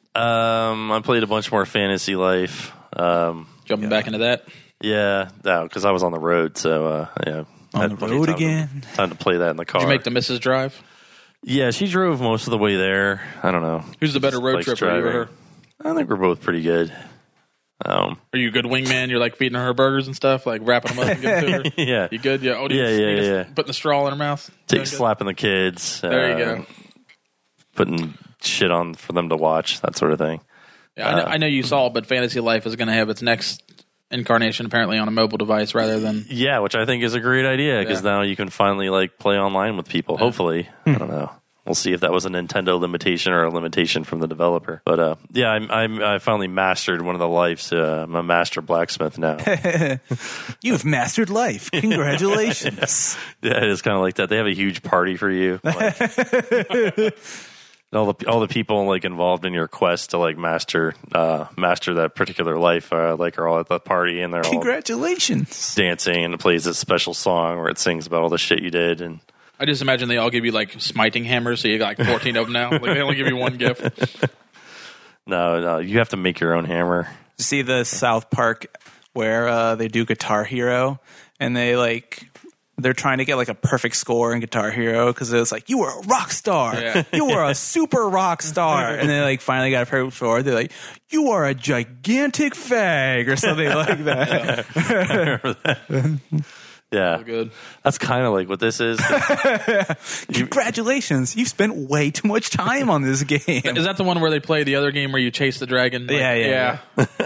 I played a bunch more Fantasy Life. Jumping back into that? Yeah, because I was on the road, so yeah. On the road again? Time to play that in the car. Did you make the Mrs. Drive? Yeah, she drove most of the way there. I don't know. Who's the better road tripper, you or her? I think we're both pretty good. Are you a good wingman? You're like feeding her burgers and stuff, like wrapping them up and giving them to her? Yeah. You good? Yeah. Oh, yeah. Putting the straw in her mouth? Slapping the kids. There you go. Putting shit on for them to watch, that sort of thing. Yeah, I know you saw it, but Fantasy Life is going to have its next incarnation apparently on a mobile device rather than... Yeah, which I think is a great idea because now you can finally like play online with people, hopefully. I don't know. We'll see if that was a Nintendo limitation or a limitation from the developer. But yeah, I finally mastered one of the lives. I'm a master blacksmith now. You've mastered life. Congratulations. Yeah, it is kind of like that. They have a huge party for you. Like, all the people like involved in your quest to like master that particular life like are all at the party and they're congratulations all dancing, and it plays a special song where it sings about all the shit you did. And I just imagine they all give you like smiting hammers, so you got like 14 of them now. Like they only give you one gift. No, you have to make your own hammer. See the South Park where they do Guitar Hero and they're trying to get like a perfect score in Guitar Hero because it was like, you were a rock star. Yeah. You were a super rock star. And they like finally got a perfect score. They're like, you are a gigantic fag or something like that. I remember that. Yeah. So good. That's kind of like what this is. Congratulations. You've spent way too much time on this game. Is that the one where they play the other game where you chase the dragon? Like, yeah.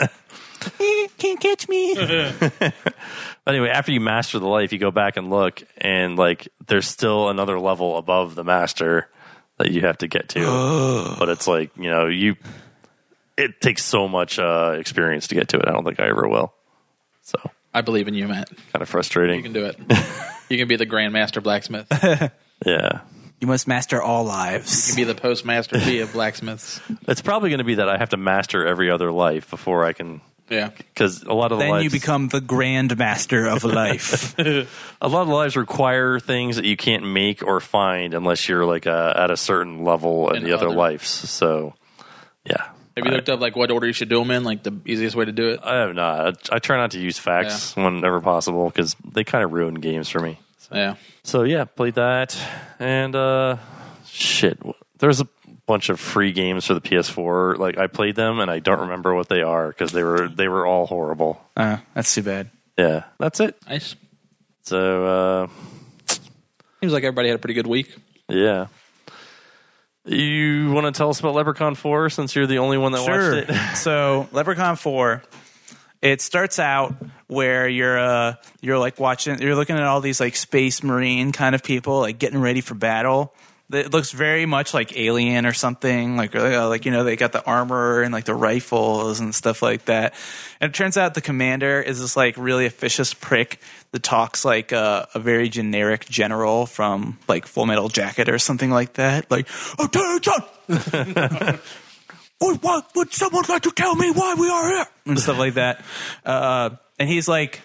Can't catch me. Anyway, after you master the life, you go back and look, and like there's still another level above the master that you have to get to. But it's like, it takes so much experience to get to it. I don't think I ever will. So I believe in you, Matt. Kind of frustrating. You can do it. You can be the Grandmaster Blacksmith. Yeah. You must master all lives. You can be the Postmaster P of blacksmiths. It's probably going to be that I have to master every other life before I can Yeah. Because a lot of the Then lives, you become the grandmaster of life. a lot of the lives require things that you can't make or find unless you're like at a certain level in the other lives. So, yeah. Have you looked up like what order you should do them in? Like the easiest way to do it? I have not. I try not to use facts whenever possible because they kind of ruin games for me. Yeah. So yeah, played that, and shit, there's a bunch of free games for the PS4. Like I played them, and I don't remember what they are because they were all horrible. That's too bad. Yeah, that's it. Nice. So Seems like everybody had a pretty good week. yeah. You want to tell us about Leprechaun 4 since you're the only one that watched it? So Leprechaun 4, it starts out where you're like you're looking at all these like space marine kind of people like getting ready for battle. It looks very much like Alien or something, like they got the armor and like the rifles and stuff like that. And it turns out the commander is this like really officious prick that talks like a very generic general from like Full Metal Jacket or something like that. Like, attention! Would someone like to tell me why we are here? And stuff like that. And he's like,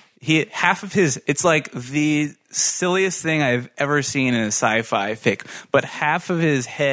it's like the silliest thing I've ever seen in a sci-fi fic, but half of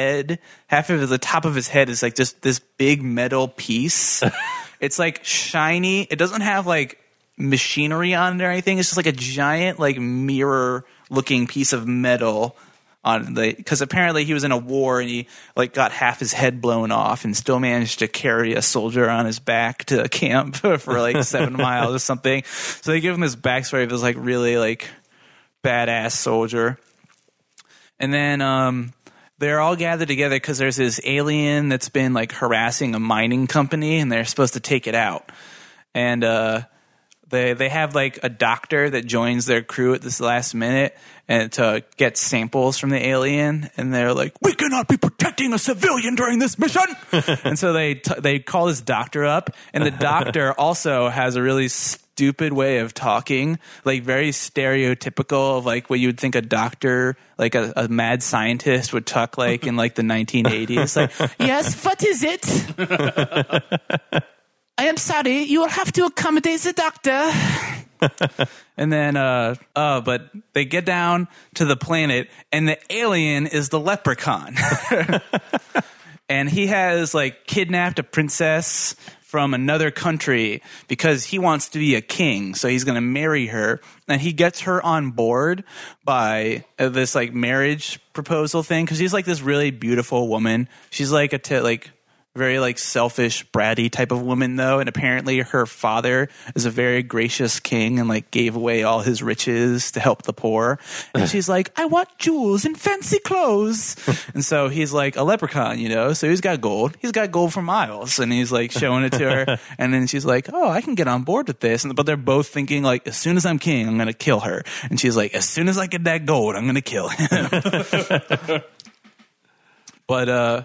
the top of his head is like just this big metal piece. It's like shiny. It doesn't have like machinery on it or anything. It's just like a giant like mirror looking piece of metal on because apparently he was in a war and he like got half his head blown off and still managed to carry a soldier on his back to camp for like 7 miles or something. So they give him this backstory of this like really like badass soldier. And then they're all gathered together because there's this alien that's been like harassing a mining company and they're supposed to take it out. And they have like a doctor that joins their crew at this last minute and to get samples from the alien, and they're like, "We cannot be protecting a civilian during this mission." And so they call this doctor up, and the doctor also has a really stupid way of talking, like very stereotypical of like what you would think a doctor, like a mad scientist would talk like in like the 1980s. Like, "Yes, what is it? I am sorry, you will have to accommodate the doctor." And then, but they get down to the planet, and the alien is the leprechaun. And he has, like, kidnapped a princess from another country because he wants to be a king, so he's going to marry her. And he gets her on board by this, like, marriage proposal thing, because she's, like, this really beautiful woman. She's, like, very like selfish, bratty type of woman though, and apparently her father is a very gracious king and like gave away all his riches to help the poor. And she's like, "I want jewels and fancy clothes." And so he's like a leprechaun, so he's got gold. He's got gold for miles, and he's like showing it to her. And then she's like, "Oh, I can get on board with this." But they're both thinking like, as soon as I'm king, I'm gonna kill her. And she's like, as soon as I get that gold, I'm gonna kill him. But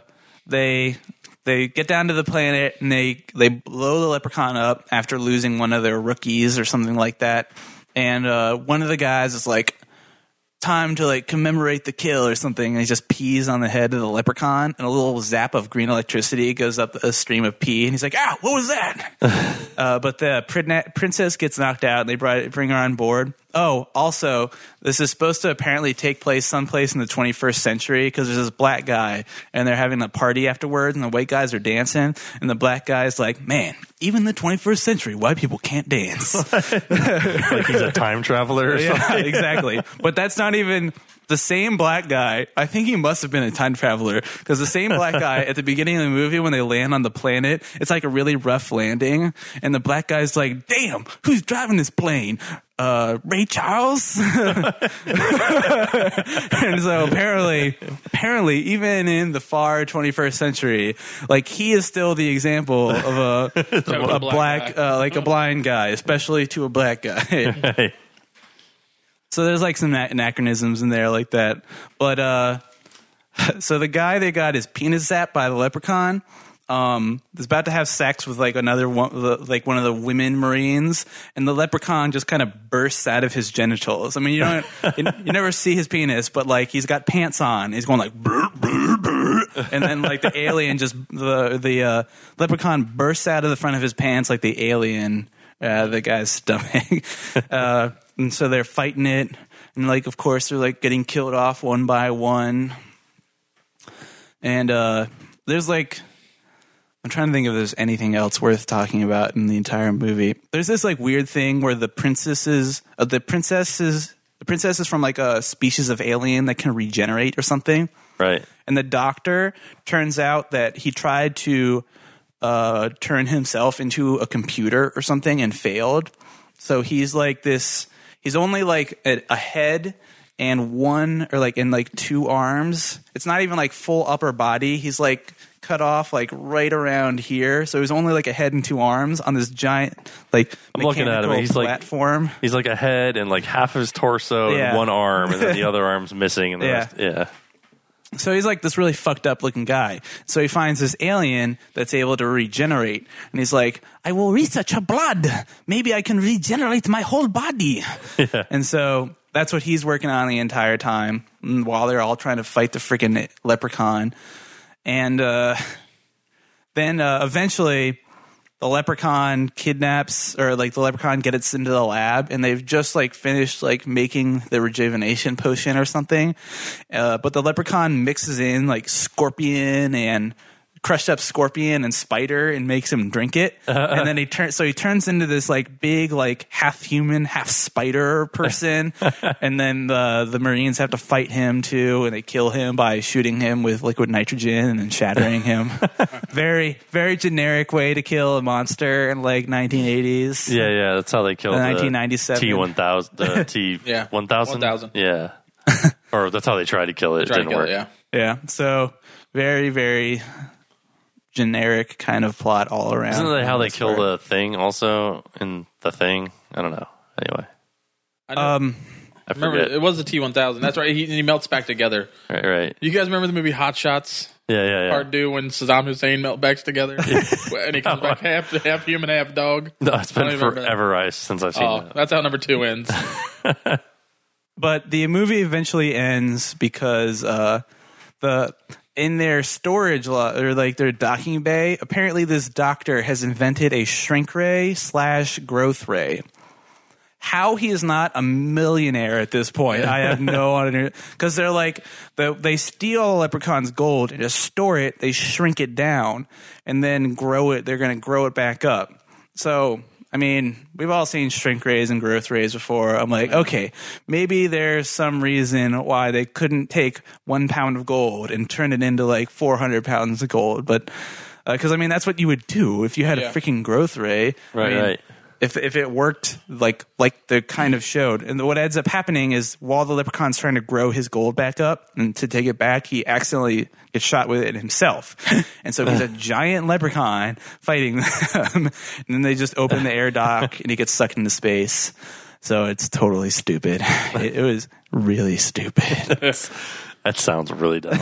they get down to the planet and they blow the leprechaun up after losing one of their rookies or something like that. And one of the guys is like, "Time to like commemorate the kill" or something. And he just pees on the head of the leprechaun, and a little zap of green electricity goes up a stream of pee. And he's like, "Ah, what was that?" But the princess gets knocked out, and they bring her on board. Oh, also, this is supposed to apparently take place someplace in the 21st century because there's this black guy, and they're having a party afterwards, and the white guys are dancing, and the black guy's like, "Man, even in the 21st century, white people can't dance." Like he's a time traveler or something. Yeah, exactly. But that's not even the same black guy. I think he must have been a time traveler, because the same black guy at the beginning of the movie when they land on the planet, it's like a really rough landing, and the black guy's like, "Damn, who's driving this plane? Ray Charles?" And so apparently even in the far 21st century, like he is still the example of a black like a blind guy, especially to a black guy. So there's like some anachronisms in there like that. But so the guy they got his penis zapped by the leprechaun is about to have sex with like another one, like one of the women Marines, and the leprechaun just kind of bursts out of his genitals. I mean, you never see his penis, but like he's got pants on. He's going like brr, brr, brr, and then like the alien just the leprechaun bursts out of the front of his pants like the alien, the guy's stomach, and so they're fighting it, and like of course they're like getting killed off one by one, and there's like. I'm trying to think if there's anything else worth talking about in the entire movie. There's this like weird thing where the princess is from like a species of alien that can regenerate or something. Right. And the doctor turns out that he tried to turn himself into a computer or something and failed. So he's like this. He's only like a head and one or like in like two arms. It's not even like full upper body. He's like cut off like right around here, so he's only like a head and two arms on this giant like I'm looking at him. He's platform. He's like a head and like half of his torso and one arm, and then the other arm's missing. And the rest, So he's like this really fucked up looking guy. So he finds this alien that's able to regenerate, and he's like, "I will research her blood. Maybe I can regenerate my whole body." Yeah. And so that's what he's working on the entire time while they're all trying to fight the freaking leprechaun. And then eventually the leprechaun kidnaps, or like the leprechaun gets into the lab, and they've just like finished like making the rejuvenation potion or something. But the leprechaun mixes in like scorpion and crushed up scorpion and spider and makes him drink it. And then he turns into this like big like half human, half spider person. And then the Marines have to fight him too, and they kill him by shooting him with liquid nitrogen and shattering him. Very, very generic way to kill a monster in like 1980s. Yeah, that's how they killed the 1997 T-1000, the T-1000. 1000. Yeah. Or that's how they tried to kill it. It didn't work. Yeah. So very, very generic kind of plot all around. Isn't that how they kill the Thing also in the Thing? I don't know. Anyway. I remember forget. it was the T-1000. That's right. He melts back together. Right. You guys remember the movie Hot Shots? Yeah. Hard do when Saddam Hussein melt back together, and he comes back half human, half dog. No, it's been forever since I've seen that. That's how number 2 ends. But the movie eventually ends because in their storage or like their docking bay, apparently this doctor has invented a shrink ray / growth ray. How he is not a millionaire at this point, I have no idea. Because they're like, they steal Leprechaun's gold and just store it, they shrink it down, and then grow it. They're going to grow it back up. So, I mean, we've all seen shrink rays and growth rays before. I'm like, okay, maybe there's some reason why they couldn't take 1 pound of gold and turn it into like 400 pounds of gold. But, because I mean, that's what you would do if you had a freaking growth ray. Right. If it worked like the kind of showed. And what ends up happening is while the leprechaun's trying to grow his gold back up and to take it back, he accidentally gets shot with it himself. And so he's a giant leprechaun fighting them. And then they just open the air dock and he gets sucked into space. So it's totally stupid. It was really stupid. That sounds really dumb.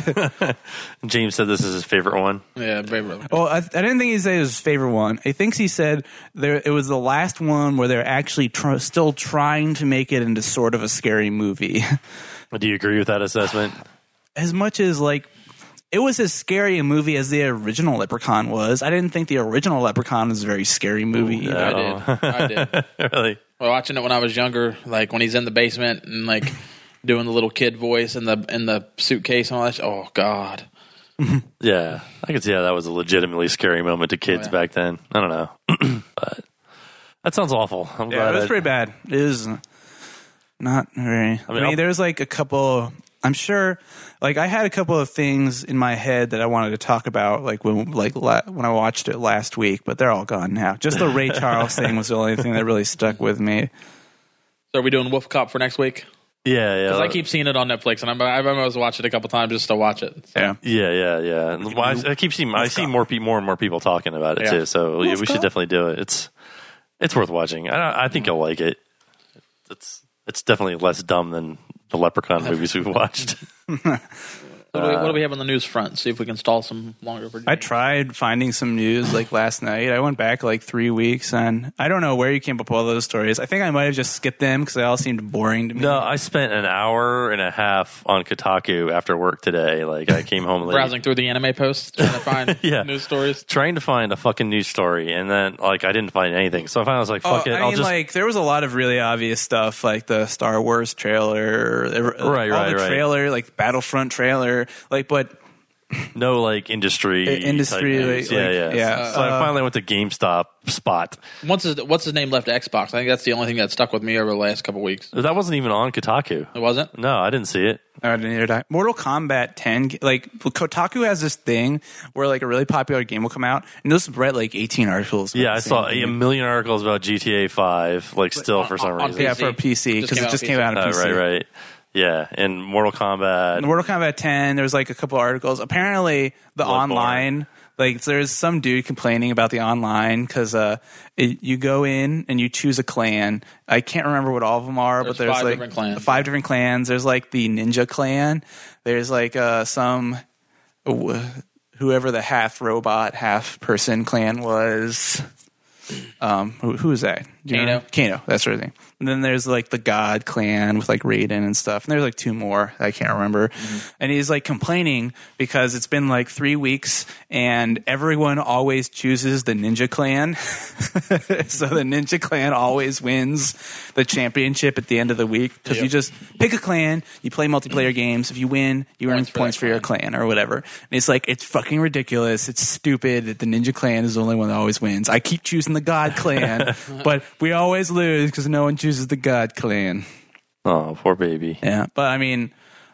James said this is his favorite one. Yeah, favorite. Well, I didn't think he said it was his favorite one. I think he said it was the last one where they're actually still trying to make it into sort of a scary movie. Do you agree with that assessment? As much as like it was as scary a movie as the original Leprechaun was. I didn't think the original Leprechaun was a very scary movie either. I did. Really? Well, watching it when I was younger, like when he's in the basement and like doing the little kid voice in the suitcase and all that. Oh God. Yeah, I can see how that was a legitimately scary moment to kids back then. I don't know, but that sounds awful. I'm glad it was pretty bad. It is not very. I mean, there's like a couple. I'm sure, like I had a couple of things in my head that I wanted to talk about, like when I watched it last week, but they're all gone now. Just the Ray Charles thing was the only thing that really stuck with me. So are we doing Wolf Cop for next week? Yeah. Because I keep seeing it on Netflix, and I've almost watched it a couple times just to watch it. So. Yeah. Well, I keep seeing. I see more and more people talking about it too. So we should definitely do it. It's worth watching. I think you'll like it. It's definitely less dumb than the Leprechaun movies we've watched. What do we have on the news front? See if we can stall some longer. I tried finding some news like last night. I went back like 3 weeks, and I don't know where you came up with all those stories. I think I might have just skipped them because they all seemed boring to me. No, I spent an hour and a half on Kotaku after work today. Like, I came home late. Browsing through the anime posts, trying to find news stories. Trying to find a fucking news story, and then, like, I didn't find anything. So I finally was like, fuck it. I mean, like, there was a lot of really obvious stuff, like the Star Wars trailer. Right. Trailer, like the Battlefront trailer. Like, but... No, like, industry type news. Yeah. So I finally went to GameStop Spot. What's his name left Xbox? I think that's the only thing that stuck with me over the last couple weeks. That wasn't even on Kotaku. It wasn't? No, I didn't see it. I didn't either. Mortal Kombat 10, like, Kotaku has this thing where, like, a really popular game will come out, and you'll just read, like, 18 articles. Yeah, I saw a million articles about GTA 5, like, still for some reason. Yeah, for PC, because it just came out on PC. Right. Yeah, and Mortal Kombat. Mortal Kombat 10, there was, like, a couple articles. Apparently, the online... Like, there's some dude complaining about the online because you go in and you choose a clan. I can't remember what all of them are, but there's five like different clans. 5 different clans. There's like the Ninja Clan. There's like some whoever the half robot, half person clan was. Who is that? Kano. That's sort of thing. And then there's like the God clan with like Raiden and stuff. And there's like 2 more that I can't remember. Mm-hmm. And he's like complaining because it's been like 3 weeks and everyone always chooses the Ninja Clan. So the Ninja Clan always wins the championship at the end of the week because you just pick a clan, you play multiplayer games. If you win, you earn points for your clan or whatever. And it's like, it's fucking ridiculous. It's stupid that the Ninja Clan is the only one that always wins. I keep choosing the God clan, but we always lose because no one chooses the God clan. Oh, poor baby. Yeah, but I mean,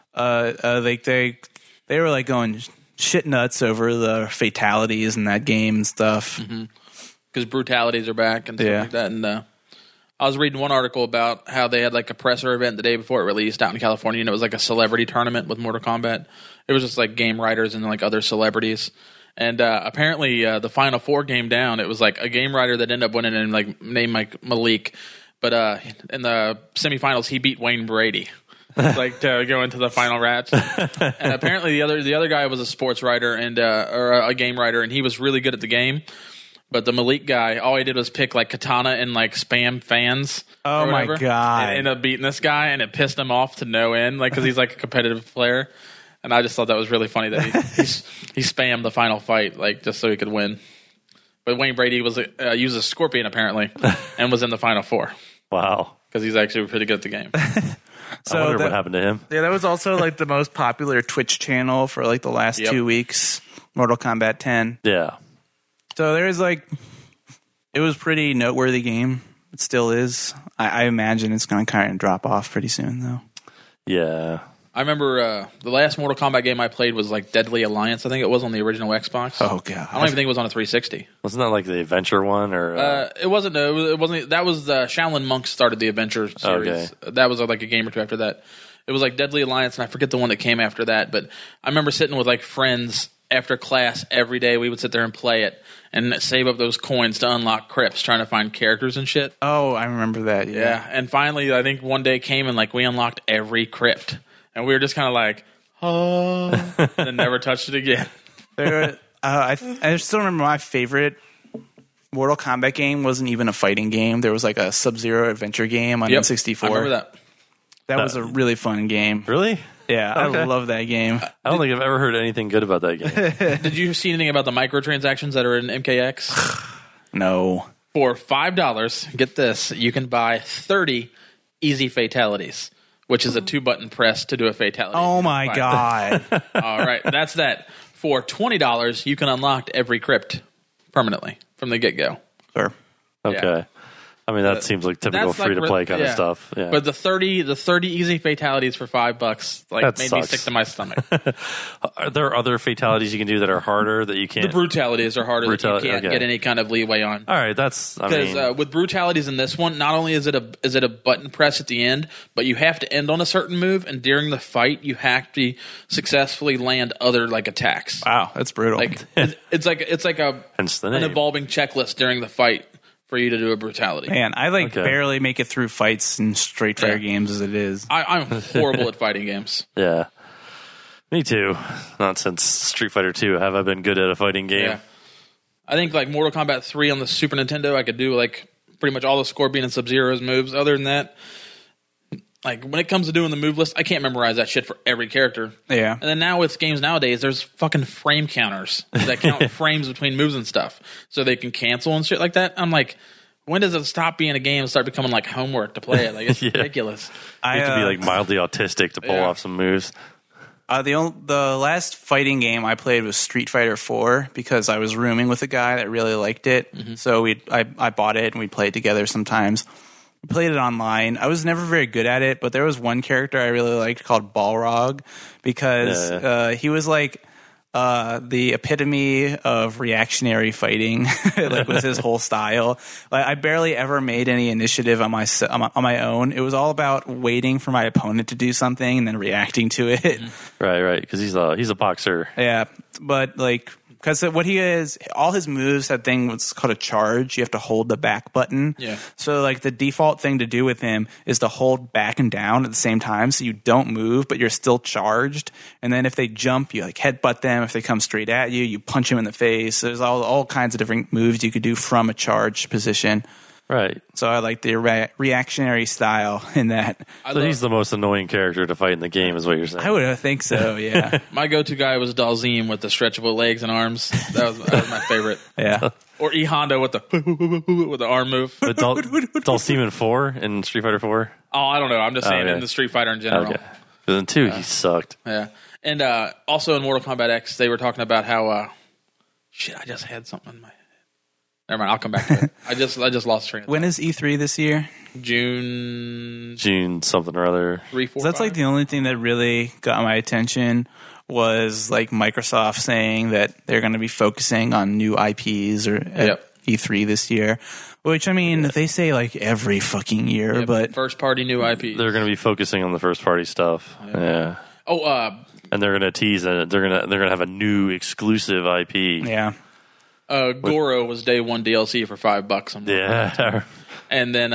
they were like going shit nuts over the fatalities in that game and stuff. Because brutalities are back and stuff like that. And I was reading one article about how they had like a presser event the day before it released out in California, and it was like a celebrity tournament with Mortal Kombat. It was just like game writers and like other celebrities. And apparently, the Final Four game down, it was like a game writer that ended up winning and like named like Malik. But in the semifinals, he beat Wayne Brady, like to go into the final match. And apparently, the other guy was a sports writer and or a game writer, and he was really good at the game. But the Malik guy, all he did was pick like Katana and like spam fans. Oh my god! And ended up beating this guy, and it pissed him off to no end, like because he's like a competitive player. And I just thought that was really funny that he spammed the final fight, like just so he could win. But Wayne Brady was used a scorpion apparently, and was in the Final Four. Wow, because he's actually pretty good at the game. So I wonder what happened to him. Yeah, that was also like the most popular Twitch channel for like the last 2 weeks. Mortal Kombat 10. Yeah. So there's like, it was pretty noteworthy game. It still is. I imagine it's going to kind of drop off pretty soon though. Yeah. I remember the last Mortal Kombat game I played was like Deadly Alliance. I think it was on the original Xbox. Oh god! I don't even think it was on a 360. Wasn't that like the Adventure one or? It wasn't. It wasn't. That was Shaolin Monks started the Adventure series. Okay. That was like a game or two after that. It was like Deadly Alliance, and I forget the one that came after that. But I remember sitting with like friends after class every day. We would sit there and play it and save up those coins to unlock crypts, trying to find characters and shit. Oh, I remember that. Yeah, and finally, I think one day came and like we unlocked every crypt. And we were just kind of like, oh, and never touched it again. I still remember my favorite Mortal Kombat game wasn't even a fighting game. There was like a Sub-Zero adventure game on N64. I remember that. That was a really fun game. Really? Yeah, okay. I love that game. I don't think I've ever heard anything good about that game. Did you see anything about the microtransactions that are in MKX? No. For $5, get this, you can buy 30 easy fatalities. Which is a 2-button press to do a fatality. Oh my god! All right, that's that. For $20, you can unlock every crypt permanently from the get-go. Sure. Okay. Yeah. I mean, that seems like typical free-to-play kind of stuff. Yeah. But the 30 easy fatalities for $5, like that made sucks. me sick to my stomach. Are there other fatalities you can do that are harder that you can't? The brutalities are harder that you can't get any kind of leeway on. All right, that's because with brutalities in this one, not only is it a button press at the end, but you have to end on a certain move, and during the fight, you have to successfully land other like attacks. Wow, that's brutal. Like it's like an evolving checklist during the fight. For you to do a brutality. Man, I barely make it through fights in straight fire games as it is. I'm horrible at fighting games. Yeah. Me too. Not since Street Fighter 2 have I been good at a fighting game. Yeah. I think like Mortal Kombat 3 on the Super Nintendo, I could do like pretty much all the Scorpion and Sub-Zero's moves. Other than that, like when it comes to doing the move list, I can't memorize that shit for every character. Yeah. And then now with games nowadays, there's fucking frame counters that count frames between moves and stuff, so they can cancel and shit like that. I'm like, when does it stop being a game and start becoming like homework to play it? Like it's ridiculous. You have to be like mildly autistic to pull off some moves. The last fighting game I played was Street Fighter 4 because I was rooming with a guy that really liked it. Mm-hmm. So I bought it and we'd play it together sometimes. We played it online. I was never very good at it, but there was one character I really liked called Balrog because he was like the epitome of reactionary fighting. Like was his whole style. Like I barely ever made any initiative on my own. It was all about waiting for my opponent to do something and then reacting to it. Right. Because he's a boxer. Yeah, but like. Because what he is, all his moves had thing what's called a charge. You have to hold the back button. Yeah. So like the default thing to do with him is to hold back and down at the same time, so you don't move, but you're still charged. And then if they jump, you like headbutt them. If they come straight at you, you punch them in the face. There's all kinds of different moves you could do from a charged position. Right. So I like the reactionary style in that. So he's the most annoying character to fight in the game, is what you're saying. I would think so, yeah. My go-to guy was Dalzim with the stretchable legs and arms. That was my favorite. Yeah. Or E Honda with the arm move. But Dalzim in 4 in Street Fighter 4? Oh, I don't know. I'm just saying in the Street Fighter in general. Okay. But then 2, he sucked. Yeah. And also in Mortal Kombat X, they were talking about how shit, I just had something in my head. Never mind, I'll come back to it. I just lost train of thought. When is E3 this year? June something or other. 3, 4, That's 5. like the only thing that really got my attention was like Microsoft saying that they're going to be focusing on new IPs at E3 this year. Which, I mean, they say like every fucking year, but first party new IPs. They're going to be focusing on the first party stuff. Yeah. Oh, and they're going to tease it. They're going to have a new exclusive IP. Yeah. Goro was day one DLC for $5. Yeah. And then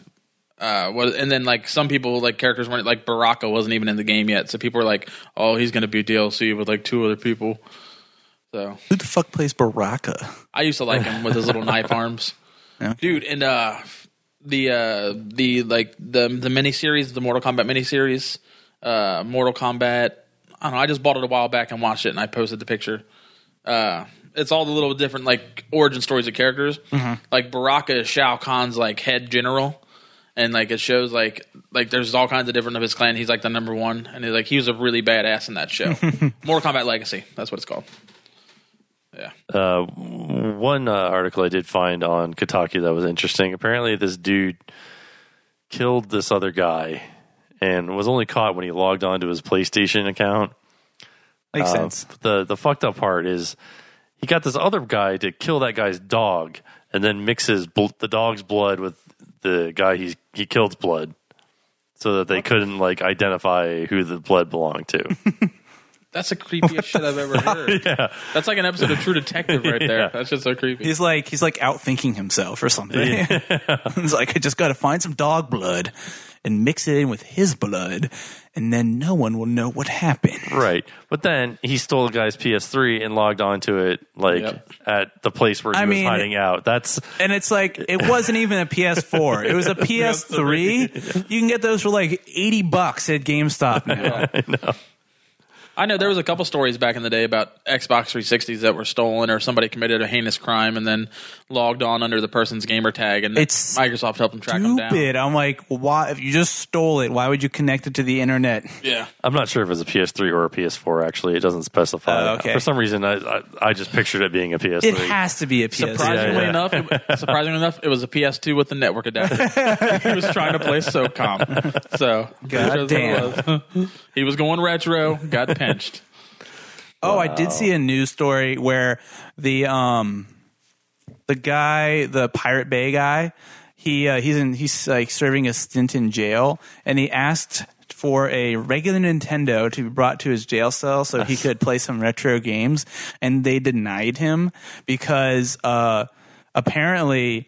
and then like some people like characters weren't like Baraka wasn't even in the game yet, so people were like, "Oh, he's going to be DLC with like 2 other people." So who the fuck plays Baraka? I used to like him with his little knife arms, dude. And the miniseries, the Mortal Kombat miniseries, Mortal Kombat. I don't know. I just bought it a while back and watched it, and I posted the picture. It's all the little different like origin stories of characters. Mm-hmm. Like Baraka is Shao Kahn's like head general, and like it shows like there's all kinds of different of his clan. He's like the number one, and he was a really badass in that show. Mortal Kombat Legacy, that's what it's called. Yeah. One article I did find on Kotaku that was interesting. Apparently, this dude killed this other guy and was only caught when he logged onto his PlayStation account. Makes sense. The fucked up part is he got this other guy to kill that guy's dog and then mixes the dog's blood with the guy he killed's blood so that they couldn't like identify who the blood belonged to. That's the creepiest shit I've ever heard. Yeah. That's like an episode of True Detective right there. Yeah. That's just so creepy. He's like outthinking himself or something. Yeah. He's like, I just got to find some dog blood and mix it in with his blood, and then no one will know what happened. Right. But then he stole the guy's PS3 and logged onto it at the place where he was hiding out. And it's like, it wasn't even a PS4. It was a PS3. You can get those for like $80 at GameStop now. I know. I know there was a couple stories back in the day about Xbox 360s that were stolen, or somebody committed a heinous crime and then logged on under the person's gamer tag, and Microsoft helped them track them down. I'm like, why? If you just stole it, why would you connect it to the internet? Yeah, I'm not sure if it's a PS3 or a PS4 . Actually, it doesn't specify. Okay. For some reason, I just pictured it being a PS3. It has to be a PS3. Surprisingly enough, it was a PS2 with the network adapter. He was trying to play SOCOM, so God damn, he was going retro. Got pinched. Oh, wow. I did see a news story where the guy, the Pirate Bay guy, he's like serving a stint in jail, and he asked for a regular Nintendo to be brought to his jail cell so he could play some retro games, and they denied him because apparently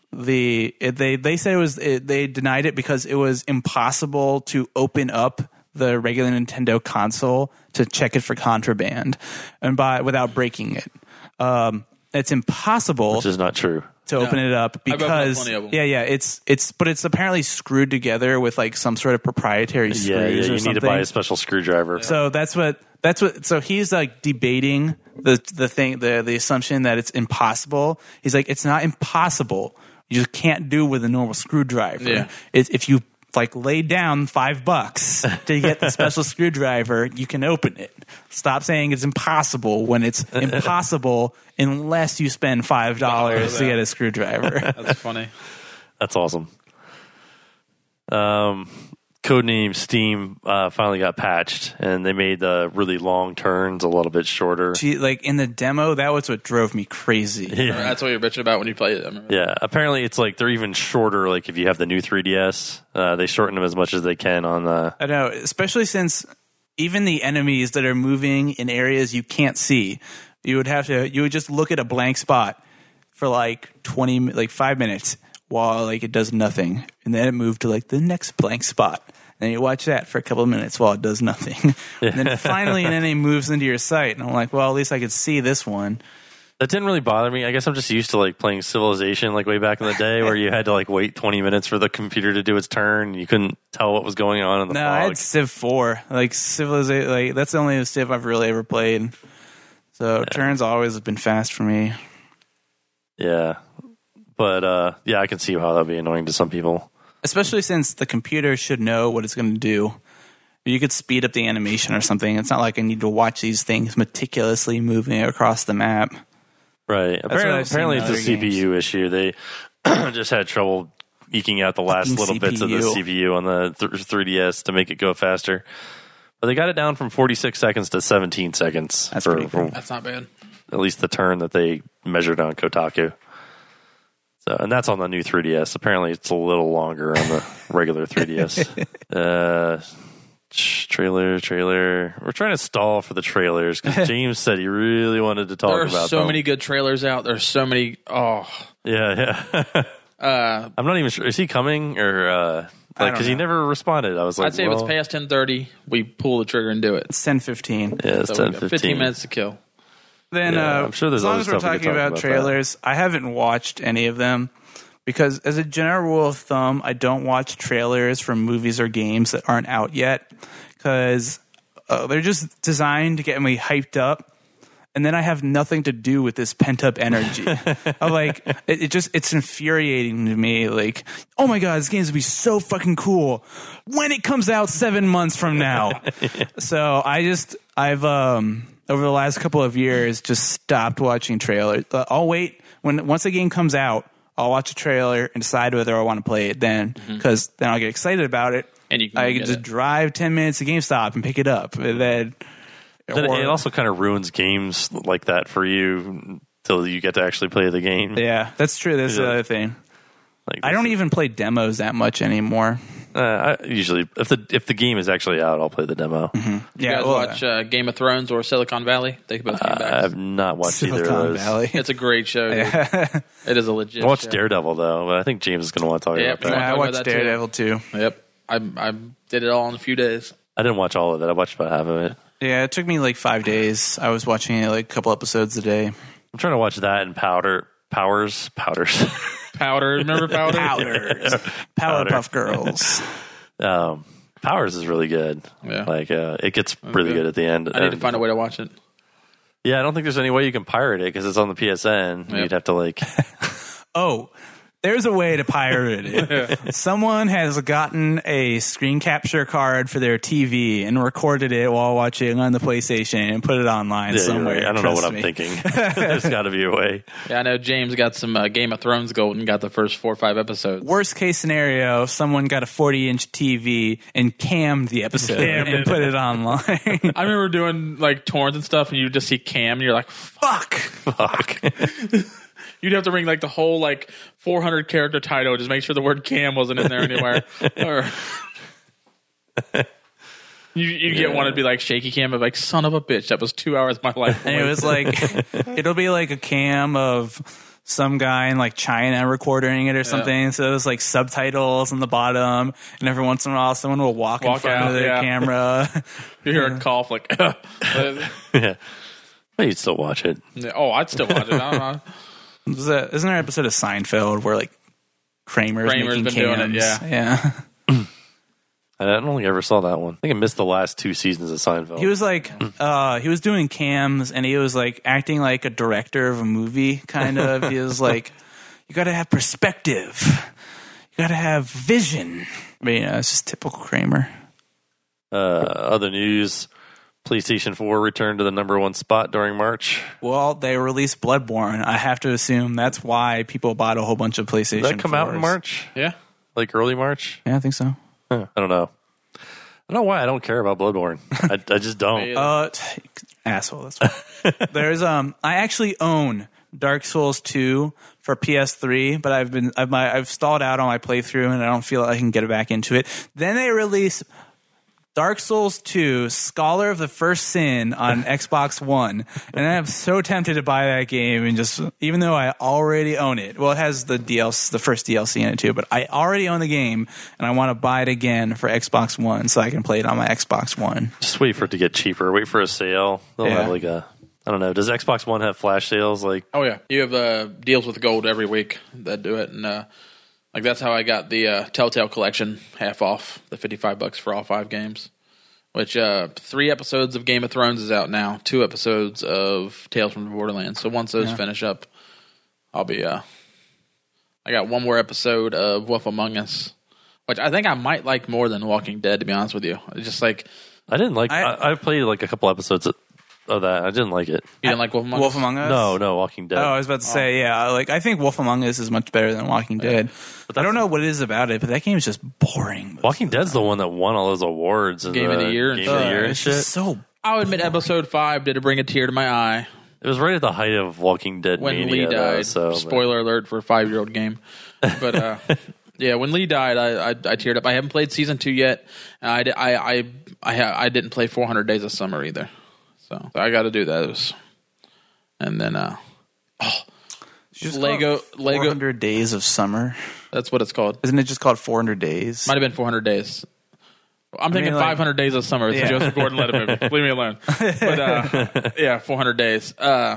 they said they denied it because it was impossible to open up the regular Nintendo console to check it for contraband and without breaking it. It's impossible Which is not true. to open it up because plenty of them. it's apparently screwed together with like some sort of proprietary screws Yeah, or you something. need to buy a special screwdriver. So that's what so he's like debating the assumption that it's impossible. He's like, it's not impossible. You just can't do with a normal screwdriver. Yeah. If you like lay down $5 to get the special screwdriver, you can open it. Stop saying it's impossible when it's impossible unless you spend $5 to get a screwdriver. That's funny. That's awesome. Codename Steam finally got patched, and they made the really long turns a little bit shorter. Like in the demo, that was what drove me crazy. Yeah. That's what you're bitching about when you played it. I remember. Yeah, apparently it's like they're even shorter. Like if you have the new 3DS, they shorten them as much as they can on the. I know, especially since even the enemies that are moving in areas you can't see, you would just look at a blank spot for like 5 minutes while like it does nothing, and then it moved to like the next blank spot. And you watch that for a couple of minutes while it does nothing. And then finally an enemy moves into your sight. And I'm like, well, at least I could see this one. That didn't really bother me. I guess I'm just used to like playing Civilization like way back in the day where you had to like wait 20 minutes for the computer to do its turn. You couldn't tell what was going on in the No, fog. I had Civ 4. Like Civilization, like that's the only Civ I've really ever played. So turns always have been fast for me. Yeah. But yeah, I can see how that would be annoying to some people. Especially since the computer should know what it's going to do. You could speed up the animation or something. It's not like I need to watch these things meticulously moving across the map. Right. what I've seen Apparently in it's a other games. CPU issue. They just had trouble eking out the last Fucking little bits of the CPU. CPU on the 3DS to make it go faster. But they got it down from 46 seconds to 17 seconds. That's pretty good. That's not bad. At least the turn that they measured on Kotaku. So, and that's on the new 3DS. Apparently, it's a little longer on the regular 3DS. Trailer. We're trying to stall for the trailers because James said he really wanted to talk There are about so them. many good trailers out. There's so many. Oh, Yeah. I'm not even sure. Is he coming or don't because he know. never responded? I was like, I'd say if it's past 10:30, we pull the trigger and do it. It's 10:15. yeah, it's So we 10:15. got 15 minutes to kill. Then, Yeah, I'm sure there's as long other as we're stuff we could talking talk about about trailers, I haven't watched any of them because, as a general rule of thumb, I don't watch trailers for movies or games that aren't out yet because they're just designed to get me hyped up, and then I have nothing to do with this pent up energy. I'm like, it's infuriating to me. Like, oh my god, this game's gonna be so fucking cool when it comes out 7 months from now. So I've over the last couple of years just stopped watching trailers. I'll wait once a game comes out. I'll watch a trailer and decide whether I want to play it then, because then I'll get excited about it. And you can I get can just it. drive 10 minutes to GameStop and pick it up. And then, It also kind of ruins games like that for you till you get to actually play the game. yeah, that's true. That's the Yeah. other thing. Like I don't even play demos that much anymore. I usually, if the game is actually out, I'll play the demo. You Yeah, guys well, watch Game of Thrones or Silicon Valley? They both came I back. have not watched either of Silicon those. Valley. It's a great show. Dude. It is a legit I watched show. Daredevil though, but I think James is going to want to talk Yeah, about that. wanna I talk watched about that too? Daredevil too. Yep. I did it all in a few days. I didn't watch all of it. I watched about half of it. Yeah, it took me like 5 days. I was watching it like a couple episodes a day. I'm trying to watch that and Powders. Powder. Remember Powder? Powders. Powerpuff Girls. Powers is really good. Yeah. Like it gets really good at the end. I need to find a way to watch it. Yeah, I don't think there's any way you can pirate it because it's on the PSN. Yep. You'd have to like. Oh, there's a way to pirate it. Someone has gotten a screen capture card for their TV and recorded it while watching on the PlayStation and put it online Yeah, you're somewhere. right. I don't know what Trust I'm me. thinking. There's got to be a way. Yeah, I know James got some Game of Thrones gold and got the first 4 or 5 episodes. Worst case scenario, someone got a 40-inch TV and cammed the episode and put it online. I remember doing like torrents and stuff, and you just see Cam, and you're like, Fuck. Fuck. you'd have to ring like the whole like 400 character title, just make sure the word Cam wasn't in there anywhere. Or you get one to be like shaky Cam, of like, son of a bitch, that was 2 hours of my life. And it was like, it'll be like a cam of some guy in like China recording it or something. So there's like subtitles on the bottom, and every once in a while someone will walk in front of the camera. You hear a cough like, Yeah. But you'd still watch it. I'd still watch it. I don't know. Isn't there an episode of Seinfeld where like Kramer's making been cams? doing it, Yeah. I don't think I ever saw that one. I think I missed the last 2 seasons of Seinfeld. He was like, he was doing cams, and he was like acting like a director of a movie, kind of. He was like, you got to have perspective, you got to have vision. I mean, it's just typical Kramer. Other news: PlayStation 4 returned to the #1 spot during March. Well, they released Bloodborne. I have to assume that's why people bought a whole bunch of PlayStation 4s. Did that come out in March? Yeah. Like early March? Yeah, I think so. I don't know. I don't know why I don't care about Bloodborne. I just don't. Asshole. That's why. There's I actually own Dark Souls 2 for PS3, but I've stalled out on my playthrough and I don't feel like I can get back into it. Then they release Dark Souls 2, Scholar of the First Sin on Xbox One, and I'm so tempted to buy that game and just, even though I already own it. Well, it has the first DLC in it too, but I already own the game and I want to buy it again for Xbox One so I can play it on my Xbox One. Just wait for it to get cheaper. Wait for a sale. They'll have like I don't know. Does Xbox One have flash sales? Like, oh yeah, you have deals with Gold every week that do it, and like that's how I got the Telltale Collection half off, the $55 for all 5 games. Which 3 episodes of Game of Thrones is out now, 2 episodes of Tales from the Borderlands. So once those finish up, I'll be. I got one more episode of Wolf Among Us, which I think I might like more than Walking Dead. To be honest with you, it's just like I didn't like. I played like a couple episodes of that. I didn't like it. You didn't like Wolf Among Us? Wolf Among Us? No, Walking Dead. Oh, I was about to say, yeah. Like, I think Wolf Among Us is much better than Walking Dead. But I don't know what it is about it, but that game is just boring. Walking Dead's the one that won all those awards. And Game of the Year and it's shit. just so. I'll admit, episode 5 did bring a tear to my eye It was right at the height of Walking Dead when mania, Lee died. though, so, Spoiler alert for a 5-year-old game. But yeah, when Lee died, I teared up. I haven't played season 2 yet. And I didn't play 400 Days of Summer either. So I got to do those. And then Lego 400 Days of Summer. That's what it's called. Isn't it just called 400 Days? Might have been 400 Days. I'm thinking 500 Days of Summer. It's a Joseph Gordon-Levitt movie. Leave me alone. But yeah, 400 Days.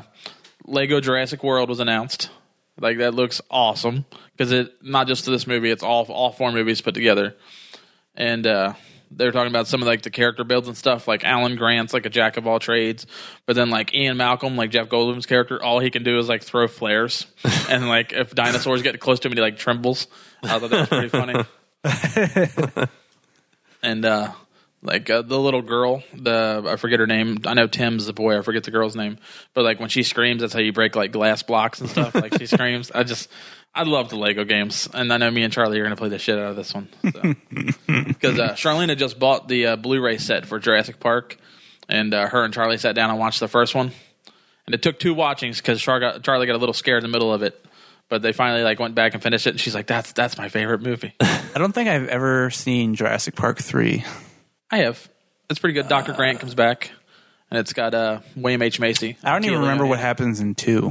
Lego Jurassic World was announced. Like, that looks awesome because it not just this movie, it's all 4 movies put together. And they're talking about some of like the character builds and stuff. Like Alan Grant's like a jack of all trades, but then like Ian Malcolm, like Jeff Goldblum's character, all he can do is like throw flares, and like if dinosaurs get close to him, he like trembles. I thought that was pretty funny. And like the little girl, I forget her name. I know Tim's the boy. I forget the girl's name. But like when she screams, that's how you break like glass blocks and stuff. Like she screams. I love the Lego games, and I know me and Charlie are going to play the shit out of this one. Because Charlene just bought the Blu-ray set for Jurassic Park, and her and Charlie sat down and watched the first one. And it took 2 watchings because Charlie got a little scared in the middle of it. But they finally like went back and finished it, and she's like, "That's my favorite movie." I don't think I've ever seen Jurassic Park 3. I have. It's pretty good. Dr. Grant comes back, and it's got William H. Macy. I don't even remember what happens in 2.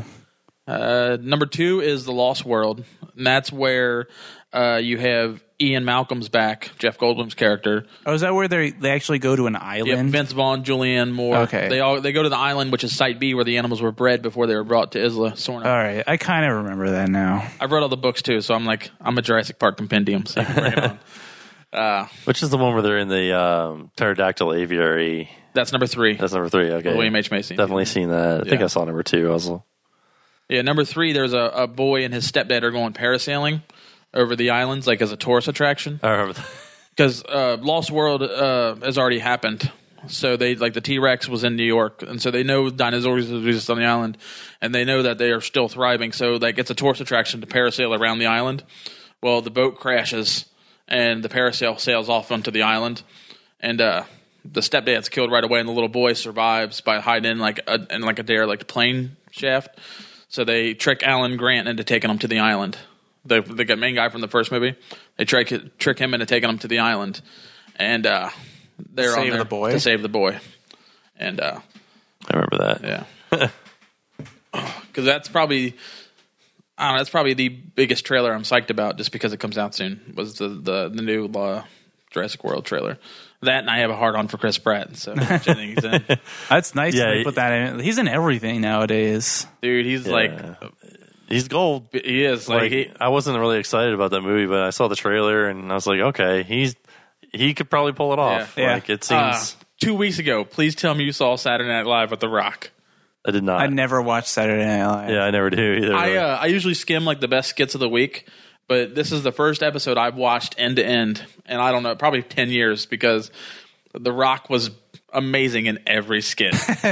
Number 2 is The Lost World, and that's where you have Ian Malcolm's back, Jeff Goldblum's character. Oh, is that where they actually go to an island? Yeah, Vince Vaughn, Julianne Moore. Okay. They go to the island, which is Site B, where the animals were bred before they were brought to Isla Sorna. All right, I kind of remember that now. I've read all the books too, so I'm a Jurassic Park compendium, so you can bring it on. Which is the one where they're in the pterodactyl aviary? That's number 3. That's number 3. Okay, William H. Macy. Definitely seen that. I think I saw number 2 also. Yeah, number 3. There's a boy and his stepdad are going parasailing over the islands, like as a tourist attraction. I remember that. Because Lost World has already happened. So they like the T-Rex was in New York, and so they know dinosaurs exist on the island, and they know that they are still thriving. So like it's a tourist attraction to parasail around the island. Well, the boat crashes, and the parasail sails off onto the island, and the stepdad's killed right away, and the little boy survives by hiding in like a derelict plane shaft. So they trick Alan Grant into taking him to the island. The main guy from the first movie. They trick him into taking him to the island, and they're on there to save the boy. And I remember that. Yeah, because that's probably I don't know. That's probably the biggest trailer I'm psyched about, just because it comes out soon. Was the new Jurassic World trailer. That, and I have a hard on for Chris Pratt, so he's in. That's nice. Yeah, to put that in. He's in everything nowadays. Dude, he's he's gold. He is I wasn't really excited about that movie, but I saw the trailer and I was like, okay, he could probably pull it off. Yeah. Like it seems. 2 weeks ago, please tell me you saw Saturday Night Live with The Rock. I did not. I never watched Saturday Night Live. Yeah, I never do either. I usually skim like the best skits of the week, but this is the first episode I've watched end to end, and I don't know, probably 10 years, because The Rock was amazing in every skit.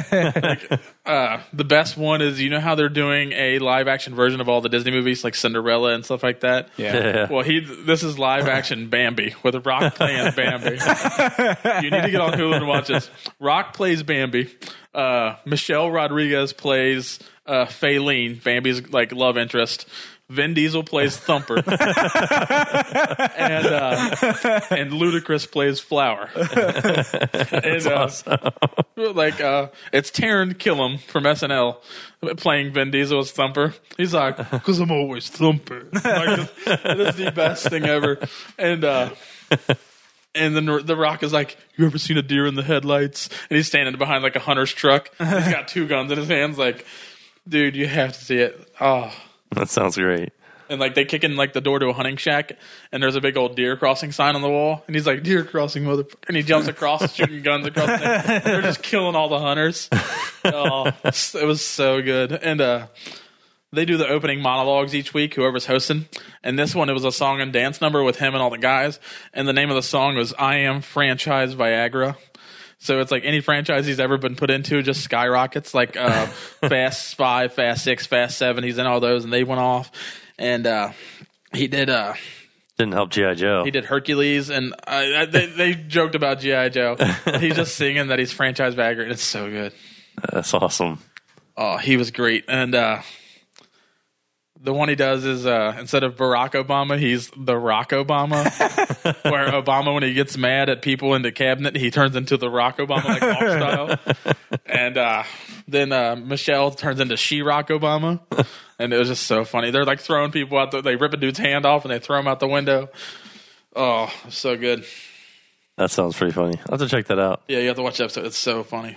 The best one is, you know how they're doing a live action version of all the Disney movies like Cinderella and stuff like that? Yeah. Well, this is live action Bambi with Rock playing Bambi. You need to get on Hulu and watch this. Rock plays Bambi. Michelle Rodriguez plays Faylene, Bambi's like love interest. Vin Diesel plays Thumper, and Ludacris plays Flower. And awesome. It's Taron Killam from SNL playing Vin Diesel as Thumper. He's like, "'Cause I'm always Thumper." It is the best thing ever. And then The Rock is like, "You ever seen a deer in the headlights?" And he's standing behind like a hunter's truck. He's got 2 guns in his hands. Like, dude, you have to see it. Oh. That sounds great. And like they kick in like the door to a hunting shack, and there's a big old deer crossing sign on the wall, and he's like, "Deer crossing, motherfucker!" And he jumps across, shooting guns across. They're just killing all the hunters. Oh, it was so good. And they do the opening monologues each week, whoever's hosting. And this one, it was a song and dance number with him and all the guys. And the name of the song was "I Am Franchise Viagra." So it's like any franchise he's ever been put into just skyrockets, like Fast 5, Fast 6, Fast 7. He's in all those, and they went off. And he did... Didn't help G.I. Joe. He did Hercules, and they joked about G.I. Joe. He's just singing that he's franchise bagger, and it's so good. That's awesome. Oh, he was great. And the one he does is instead of Barack Obama, he's the Rock Obama, where Obama, when he gets mad at people in the cabinet, he turns into the Rock Obama, like Hawk style. And then Michelle turns into She-Rock Obama. And it was just so funny. They're like throwing people out. They rip a dude's hand off and they throw him out the window. Oh, so good. That sounds pretty funny. I'll have to check that out. Yeah, you have to watch the episode. It's so funny.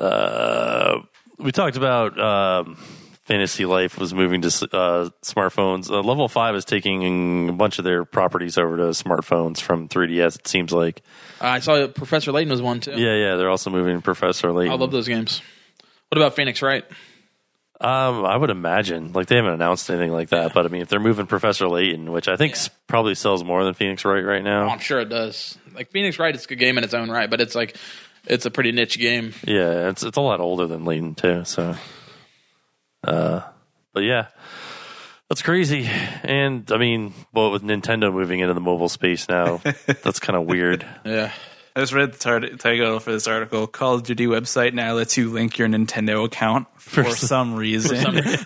We talked about Fantasy Life was moving to smartphones. Level 5 is taking a bunch of their properties over to smartphones from 3DS, it seems like. I saw Professor Layton was one, too. Yeah, they're also moving Professor Layton. I love those games. What about Phoenix Wright? I would imagine. Like, they haven't announced anything like that, but I mean, if they're moving Professor Layton, which I think probably sells more than Phoenix Wright right now. Oh, I'm sure it does. Like, Phoenix Wright is a good game in its own right, but it's like, it's a pretty niche game. Yeah, it's a lot older than Layton, too, so... but yeah, that's crazy. And I mean, well, with Nintendo moving into the mobile space now, that's kind of weird. Yeah. I just read the title for this article. Call of Duty website now lets you link your Nintendo account for some reason. For some reason.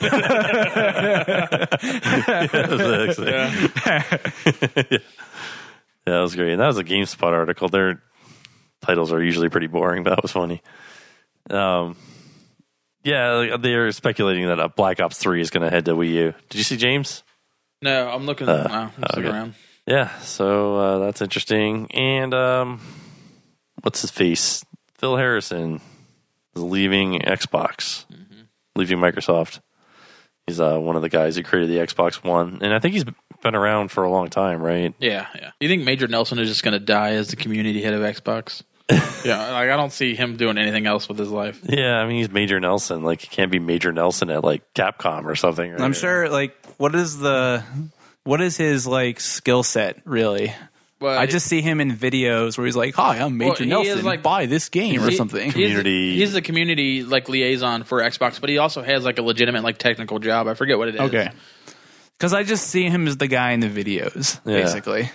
Yeah, that was great. And that was a GameSpot article. Their titles are usually pretty boring, but that was funny. Yeah, they're speculating that Black Ops 3 is going to head to Wii U. Did you see James? No, I'm looking, looking around. Yeah, so that's interesting. And what's his face? Phil Harrison is leaving Xbox, leaving Microsoft. He's one of the guys who created the Xbox One. And I think he's been around for a long time, right? Yeah. Do you think Major Nelson is just going to die as the community head of Xbox? Yeah, like I don't see him doing anything else with his life. Yeah, I mean, he's Major Nelson. Like, he can't be Major Nelson at, like, Capcom or something. Right? I'm sure, like, what is his, like, skill set, really? Well, I just see him in videos where he's like, "Hi, I'm Major Nelson. Like, buy this game or something." He's the community like liaison for Xbox, but he also has like a legitimate like technical job. I forget what it is. Okay, because I just see him as the guy in the videos, basically.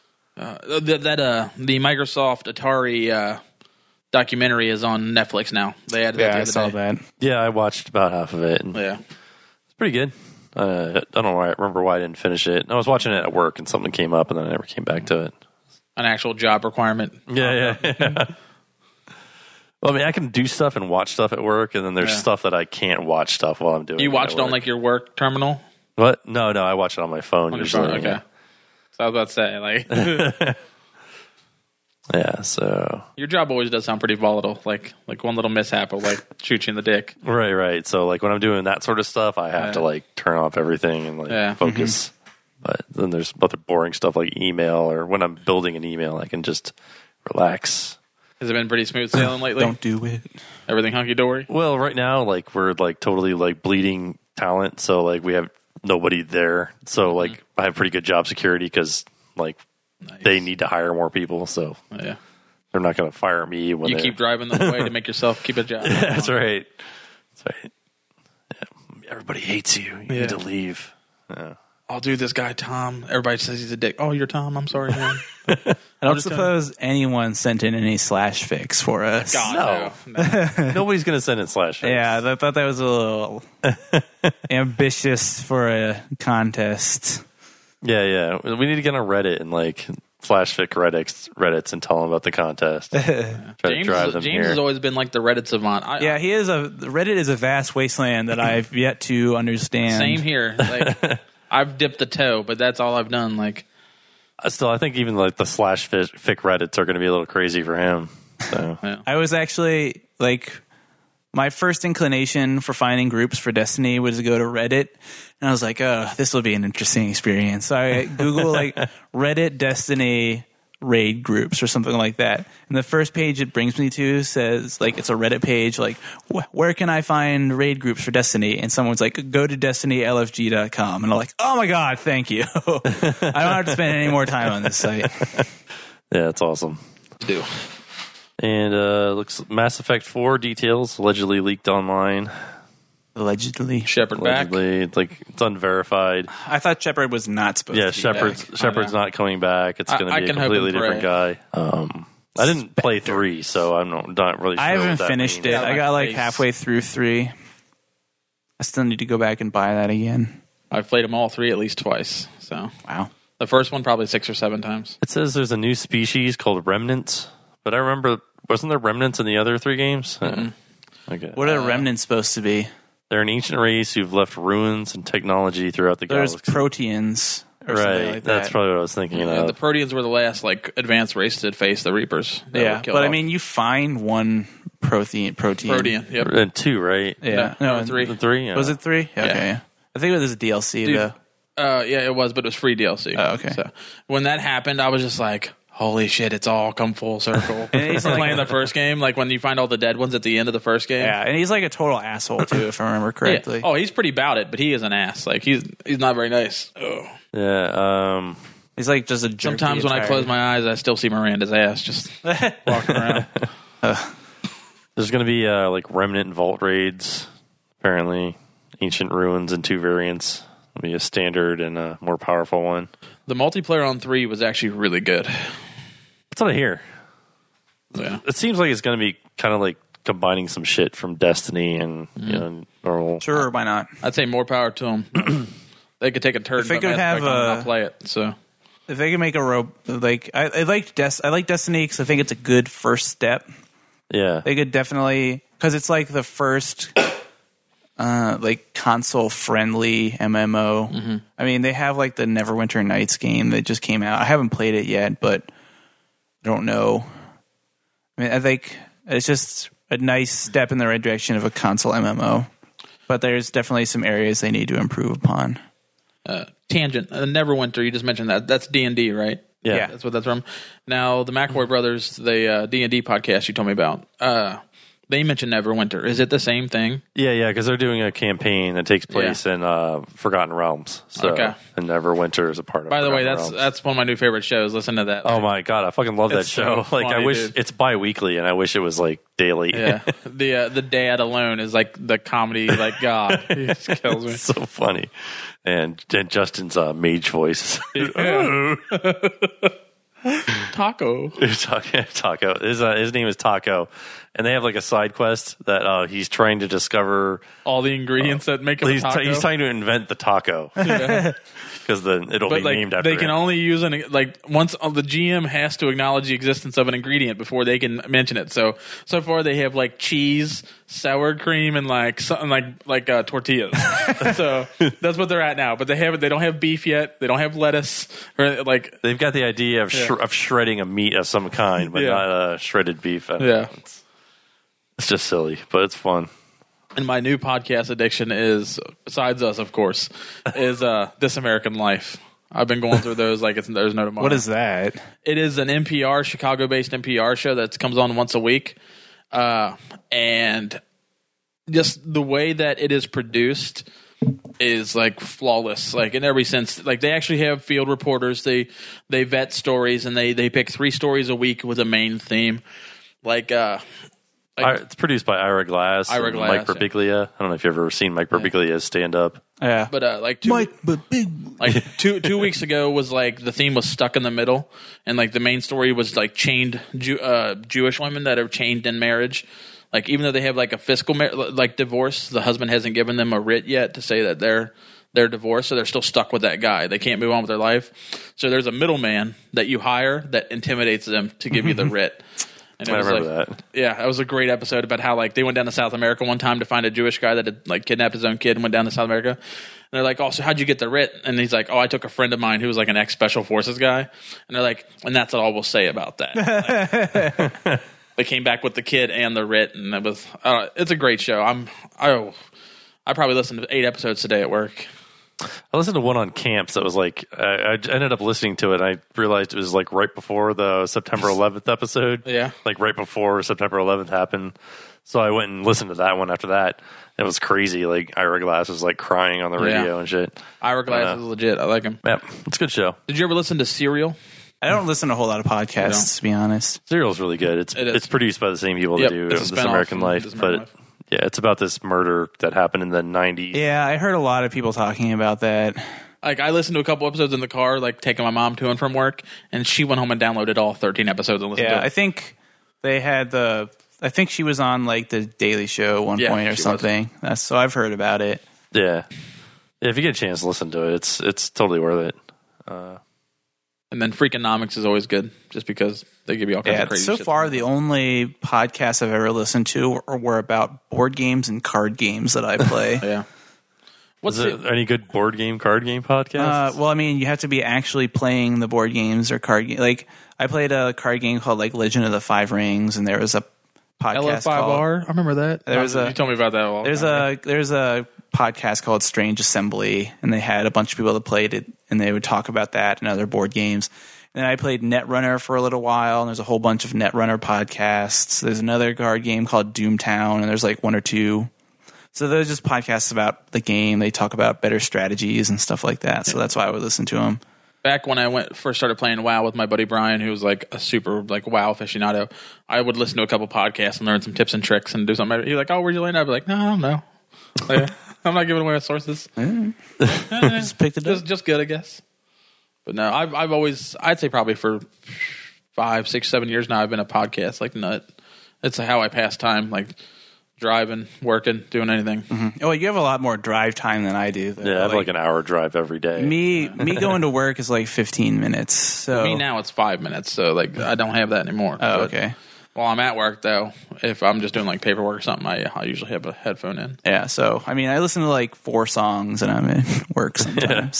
The Microsoft Atari documentary is on Netflix now. They added that the other I saw day. that. Yeah, I watched about half of it. And it's pretty good. I don't know why. I remember why I didn't finish it. I was watching it at work, and something came up, and then I never came back to it. An actual job requirement. Yeah. Well, I mean, I can do stuff and watch stuff at work, and then there's stuff that I can't watch stuff while I'm doing. You watch it on like your work terminal? What? No, I watch it on my phone On your usually. phone? Okay. So I was about to say, like, Yeah, so your job always does sound pretty volatile. Like one little mishap will like shoot you in the dick. right. So like when I'm doing that sort of stuff, I have to like turn off everything and like focus. But then there's other boring stuff like email, or when I'm building an email, I can just relax. Has it been pretty smooth sailing lately? Don't do it. Everything hunky dory? Well, right now, like we're like totally like bleeding talent, so like we have nobody there. So like I have pretty good job security because like they need to hire more people. So Yeah. they're not going to fire me when You they keep driving them away to make yourself keep a job. That's right. Yeah. Everybody hates you. You need to leave. Yeah. I'll do this guy, Tom. Everybody says he's a dick. Oh, you're Tom. I'm sorry, man. I don't suppose anyone sent in any slash fix for us. God, no. Nobody's going to send it slash. Yeah, I thought that was a little ambitious for a contest. Yeah. We need to get on Reddit and like flash fic Reddits and tell them about the contest. Try to drive them James here. has always been like the Reddit savant. Yeah, Reddit is a vast wasteland that I've yet to understand. Same here. Like, I've dipped the toe, but that's all I've done. Like, Still, I think even like the slash fic Reddits are going to be a little crazy for him. So. yeah. I was actually like, my first inclination for finding groups for Destiny was to go to Reddit, and I was like, oh, this will be an interesting experience. So I Google like Reddit Destiny raid groups or something like that, and the first page it brings me to says like it's a Reddit page like where can I find raid groups for Destiny, and someone's like go to destinylfg.com, and I'm like, oh my god, thank you. I don't have to spend any more time on this site. Yeah, it's awesome. Do. And looks Mass Effect 4 details allegedly leaked online. Allegedly. Shepard back. Allegedly, like it's unverified. I thought Shepard was not supposed Yeah, to be Shepard's know. not coming back. It's going to I be a can hope completely and different guy. I didn't play 3, so I'm not really sure. I haven't what that finished means. it. I got like Face. halfway through 3. I still need to go back and buy that again. I've played them all 3 at least twice. So Wow. the first one probably 6 or 7 times. It says there's a new species called remnants, but I remember, wasn't there remnants in the other 3 games? Okay. What are remnants supposed to be? They're an ancient race who've left ruins and technology throughout the There's galaxy. Proteans. Or something Right, like that's that. probably what I was thinking Yeah, of. the Proteans were the last like advanced race to face the Reapers. that Yeah, were killed but I off. mean, you find one protein. Protean. Yep. And 2, right? Yeah. No, and- 3. The 3? Yeah. Was it 3? Okay. Yeah. I think it was DLC, Dude, though. Yeah, it was, but it was free DLC. Oh, okay. So when that happened, I was just like, holy shit, it's all come full circle. And he's like- playing the first game, like when you find all the dead ones at the end of the first game. Yeah, and he's like a total asshole, too, if I remember Yeah. correctly. Oh, he's pretty about it, but he is an ass. Like he's not very nice. Oh. Yeah, He's like just a jerk. Sometimes when I close my eyes, I still see Miranda's ass just walking around. there's going to be like remnant and vault raids, apparently. Ancient ruins in 2 variants. There'll be a standard and a more powerful one. The multiplayer on 3 was actually really good. That's what I hear. Yeah. It seems like it's going to be kind of like combining some shit from Destiny and you know, normal. Sure, why not? I'd say more power to them. They could take a turd If they and could Mass have Effect on and a- not play it. So If they can make a like I like Destiny because I think it's a good first step. Yeah. They could definitely, because it's like the first like console friendly MMO. Mm-hmm. I mean, they have like the Neverwinter Nights game that just came out. I haven't played it yet, but I don't know. I mean, I think it's just a nice step in the right direction of a console MMO. But there's definitely some areas they need to improve upon. Tangent, Neverwinter. You just mentioned that. That's D&D, right? Yeah. That's what that's from. Now, the McAvoy brothers, the D&D podcast you told me about, they mentioned Neverwinter. Is it the same thing? Yeah, because they're doing a campaign that takes place in Forgotten Realms. So, Okay. and Neverwinter is a part of. By the way, Forgotten Realms. that's one of my new favorite shows. Listen to that. Oh my god, I fucking love that It's show. so Like, I funny, wish dude. it's bi-weekly, and I wish it was like daily. Yeah, the dad alone is like the comedy like god. He just kills me. It's so funny. And Justin's mage voice. Yeah. Taco. Taco. His name is Taco, and they have like a side quest that he's trying to discover All the ingredients that make him a taco. He's trying to invent the taco because then it'll be named after they him. can only use once the GM has to acknowledge the existence of an ingredient before they can mention it. So far they have like cheese, sour cream, and like something like tortillas. So that's what they're at now. But they don't have beef yet. They don't have lettuce or like. They've got the idea of shredding a meat of some kind, but not shredded beef. It's just silly, but it's fun. And my new podcast addiction is, besides us, of course, is This American Life. I've been going through those like there's no tomorrow. What is that? It is an NPR, Chicago-based NPR show that comes on once a week. And just the way that it is produced is like flawless, like in every sense. Like they actually have field reporters. They vet stories and they pick 3 stories a week with a main theme. It's produced by Ira Glass, Ira and Glass, Mike Birbiglia. I don't know if you've ever seen Mike Birbiglia's stand up. Yeah, but two weeks ago was like the theme was stuck in the middle, and like the main story was like chained Jewish women that are chained in marriage. Like even though they have like a fiscal divorce, the husband hasn't given them a writ yet to say that they're divorced, so they're still stuck with that guy. They can't move on with their life. So there's a middleman that you hire that intimidates them to give you the writ. And I remember that. Yeah, that was a great episode about how like they went down to South America one time to find a Jewish guy that had like kidnapped his own kid and went down to South America. And they're like, "Oh, so how'd you get the writ?" And he's like, "Oh, I took a friend of mine who was like an ex-special forces guy." And they're like, "And that's all we'll say about that." Like, they came back with the kid and the writ, and it was it's a great show. I probably listened to 8 episodes today at work. I listened to one on camps that was like, I ended up listening to it, and I realized it was like right before the September 11th episode. Yeah. Like right before September 11th happened. So I went and listened to that one after that. It was crazy. Like Ira Glass was like crying on the radio and shit. Ira Glass is legit. I like him. Yeah, it's a good show. Did you ever listen to Serial? I don't listen to a whole lot of podcasts, to be honest. Serial's really good. It's produced by the same people that do This American Life, yeah, it's about this murder that happened in the 90s. Yeah, I heard a lot of people talking about that. Like, I listened to a couple episodes in the car, like, taking my mom to and from work, and she went home and downloaded all 13 episodes and listened to it. Yeah, I think they had I think she was on, like, the Daily Show at one point or something. So I've heard about it. Yeah. If you get a chance to listen to it, it's totally worth it. And then Freakonomics is always good, just because they give you all kinds of crazy shit. So far, the only podcasts I've ever listened to were about board games and card games that I play. Yeah. Is there any good board game, card game podcasts? Well, I mean, you have to be actually playing the board games or card game. Like, I played a card game called, like, Legend of the Five Rings, and there was a podcast LF5R? I remember that. You told me about that a while ago. There's a podcast called Strange Assembly, and they had a bunch of people that played it, and they would talk about that and other board games. And I played Netrunner for a little while, and there's a whole bunch of Netrunner podcasts. There's another card game called Doomtown, and there's like 1 or 2. So they're just podcasts about the game. They talk about better strategies and stuff like that. So that's why I would listen to them. Back when I first started playing WoW with my buddy Brian, who was like a super like WoW aficionado, I would listen to a couple podcasts and learn some tips and tricks and do something. He's like, "Oh, where'd you land?" I'd be like, "No, I don't know. Like, I'm not giving away our sources." Just picked it up. Just good, I guess. But no, I'd say probably for 5, 6, 7 years now, I've been a podcast like nut. It's how I pass time, like driving, working, doing anything. Mm-hmm. Oh, you have a lot more drive time than I do. Yeah, I have like an hour drive every day. Me going to work is like 15 minutes. So for me now it's 5 minutes. So like I don't have that anymore. Oh, okay. While I'm at work, though, if I'm just doing like paperwork or something, I usually have a headphone in. Yeah, so I mean, I listen to like 4 songs and I'm at work sometimes.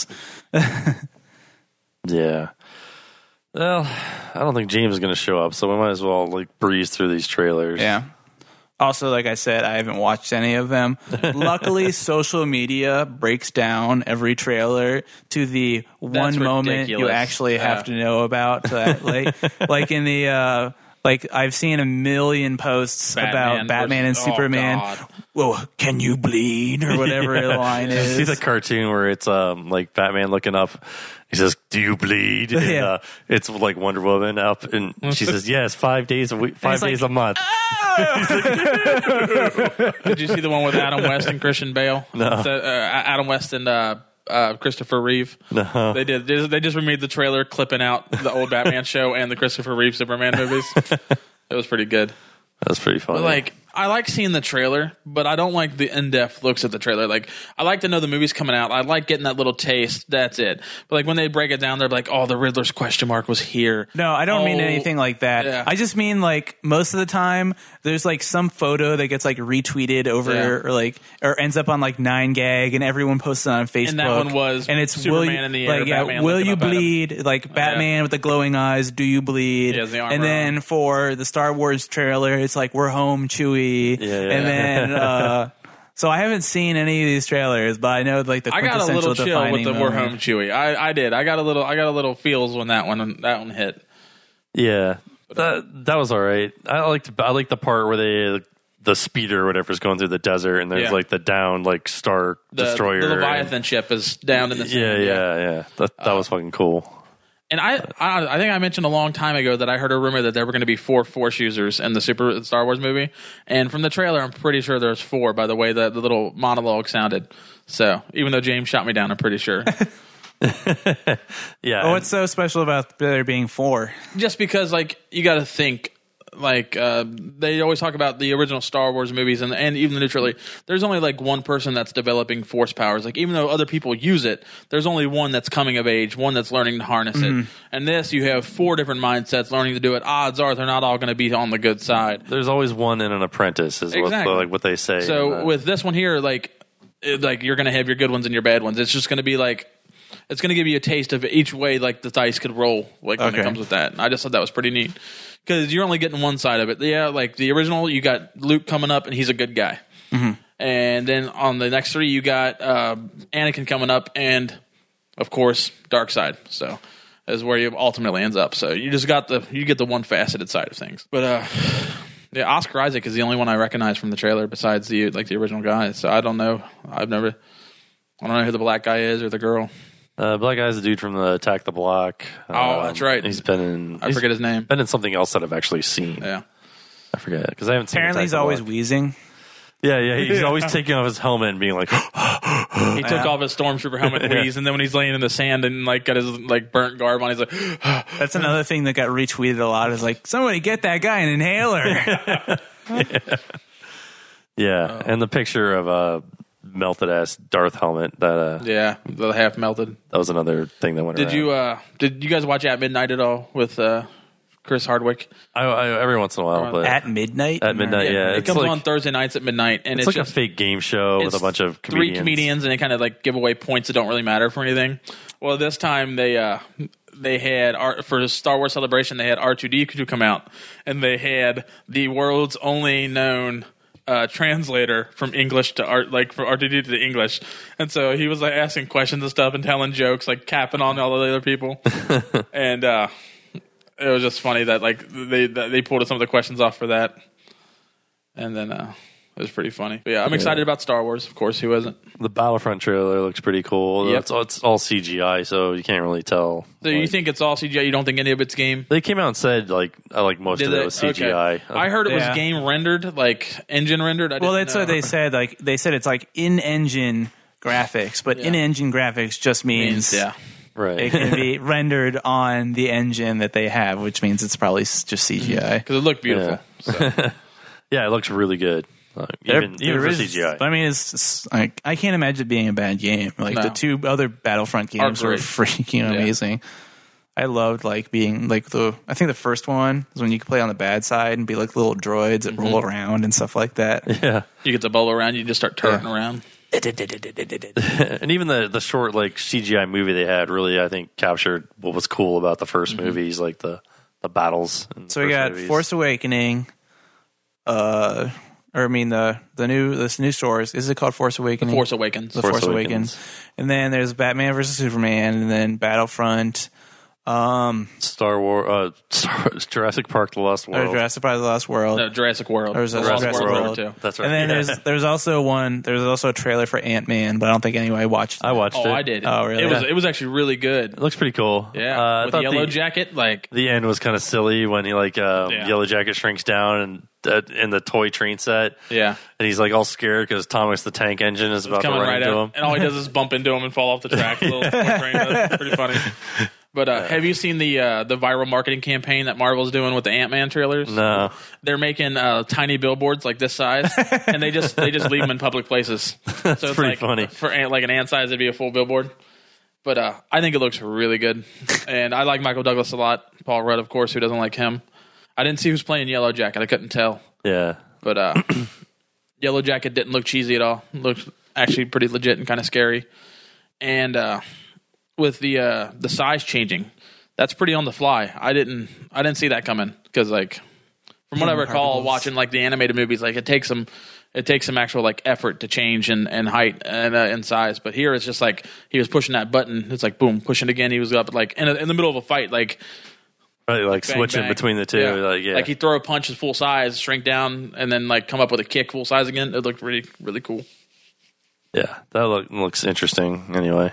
Yeah. Well, I don't think James is going to show up, so we might as well like breeze through these trailers. Yeah. Also, like I said, I haven't watched any of them. Luckily, social media breaks down every trailer to the one moment you actually have to know about. Like in the like I've seen a million posts about Batman and Superman. Whoa, can you bleed or whatever the line is? See the cartoon where it's like Batman looking up. He says, "Do you bleed?" And, it's like Wonder Woman up, and she says, "Yes, 5 days a week, 5 days a month." Did you see the one with Adam West and Christian Bale? No. Adam West and Christopher Reeve. No. They did. They just remade the trailer, clipping out the old Batman show and the Christopher Reeve Superman movies. It was pretty good. That's pretty funny. But like, I like seeing the trailer, but I don't like the in-depth looks at the trailer. Like, I like to know the movie's coming out. I like getting that little taste. That's it. But like when they break it down, they're like, "Oh, the Riddler's question mark was here." No, I don't mean anything like that. Yeah. I just mean like most of the time there's like some photo that gets like retweeted over or ends up on like 9gag and everyone posts it on Facebook. And that one was and it's Superman in the air, Batman will looking you up at him. bleed? Like Batman with the glowing eyes, do you bleed? He has the armor and then on. for the Star Wars trailer, it's like we're home, Chewie. Yeah. And then so I haven't seen any of these trailers, but I know like the I got a quintessential little chill defining with the We're moment. Home Chewie. I did. I got a little feels when that one hit. Yeah, that was all right. I liked the part where the speeder or whatever is going through the desert, and there's like the down like Star Destroyer. The Leviathan ship is down in the sand. Yeah. That was fucking cool. And I think I mentioned a long time ago that I heard a rumor that there were going to be 4 Force users in the Super Star Wars movie, and from the trailer, I'm pretty sure there's 4 by the way that the little monologue sounded. So even though James shot me down, I'm pretty sure. Yeah. Oh, what's so special about there being 4? Just because, like, you got to think, like, they always talk about the original Star Wars movies and even the new trilogy. There's only, like, one person that's developing force powers. Like, even though other people use it, there's only one that's coming of age, one that's learning to harness it. And this, you have 4 different mindsets learning to do it. Odds are they're not all going to be on the good side. There's always one in an apprentice, is Exactly. what they say. So with this one here, like you're going to have your good ones and your bad ones. It's just going to be like, it's going to give you a taste of each way like the dice could roll, like when it comes with that. And I just thought that was pretty neat because you're only getting one side of it. Yeah, like the original, you got Luke coming up and he's a good guy, and then on the next 3, you got Anakin coming up, and of course dark side. So is where you ultimately ends up. So you just got you get the one faceted side of things, but. Yeah, Oscar Isaac is the only one I recognize from the trailer besides the original guy. So I don't know. I don't know who the black guy is or the girl. Black guy's the dude from the Attack the Block. Oh, that's right. He's been in. I forget his name. Been in something else that I've actually seen. Yeah. I forget because I haven't seen. Apparently, Attack he's the always Block. wheezing. Yeah. He's always taking off his helmet and being like, He took off his stormtrooper helmet and wheeze, and then when he's laying in the sand and like got his like burnt garb on, he's like, That's another thing that got retweeted a lot. Is like somebody get that guy an inhaler. yeah. And the picture of a melted ass Darth helmet that yeah, the half melted. that was another thing that went around. Did you guys watch At Midnight at all with Chris Hardwick? I every once in a while, but At midnight. at midnight, yeah, It it's comes like, on Thursday nights at midnight, and it's it's like just a fake game show with a bunch of 3 comedians, and they kind of like give away points that don't really matter for anything. Well, this time they had for Star Wars Celebration, they had R2D2 come out, and they had the world's only known translator from English to art, like from R2D2 to English, and so he was like asking questions and stuff and telling jokes, like capping on all the other people, and it was just funny that like they pulled some of the questions off for that, and then it was pretty funny. But yeah, I'm excited about Star Wars, of course. Who isn't? The Battlefront trailer looks pretty cool. Yep. It's all CGI, so you can't really tell. So you think it's all CGI? You don't think any of it's game? They came out and said like most of it was CGI. Okay. I heard it was Yeah. game rendered, like engine rendered. Well, that's what they said. Like they said, it's like in-engine graphics, but in-engine graphics just means yeah. Right. it can be rendered on the engine that they have, which means it's probably just CGI. Because it looked beautiful. Yeah. So. Yeah, it looks really good. Even There for is- CGI. But I mean, it's like I can't imagine it being a bad game. Like No. the 2 other Battlefront games were great. freaking amazing. I loved like being like I think the first one is when you could play on the bad side and be like little droids that roll around and stuff like that. Yeah. You get the bubble around, you just start turning around. And even the short like CGI movie they had really, I think, captured what was cool about the first movies, like the battles. In the So we first got movies. Force Awakening, or I mean this new Star Wars. Is it called Force Awakening? Force Awakens. The Force Force Awakens. And then there's Batman versus Superman, and then Battlefront. Star Wars, Jurassic Park: The Lost Or World. Jurassic Park: The Lost World. No, Jurassic World. There's a Lost Jurassic World World. too. That's right. And then Yeah. there's also a trailer for Ant-Man, but I don't think anyone watched it. I watched Oh, it. I did. Oh, really? It was actually really good. It looks pretty cool. Yeah, I with thought Yellow Jacket, like the end was kind of silly when he Yellow Jacket shrinks down and in the toy train set. yeah, And he's like all scared because Thomas the Tank Engine is about to coming run right into up, him. and all he does is bump into him and fall off the track. Little toy train. That's pretty funny. But have you seen the viral marketing campaign that Marvel's doing with the Ant-Man trailers? No. They're making tiny billboards like this size, and they just leave them in public places. So it's pretty like, funny. For like an ant size, it'd be a full billboard. But I think it looks really good, and I like Michael Douglas a lot. Paul Rudd, of course, who doesn't like him? I didn't see who's playing Yellow Jacket. I couldn't tell. Yeah. But Yellow Jacket didn't look cheesy at all. It looked actually pretty legit and kind of scary. And with the size changing, that's pretty on the fly. I didn't see that coming because like from what I recall particles. watching like the animated movies, like it takes some actual like effort to change in height and size. But here it's just like he was pushing that button. It's like boom, pushing again. He was up like in the middle of a fight, like. Right, like Bang, switching bang. between the two. Like he'd throw a punch full size, shrink down, and then like come up with a kick full size again. It looked really, really cool. Yeah, that looks interesting anyway.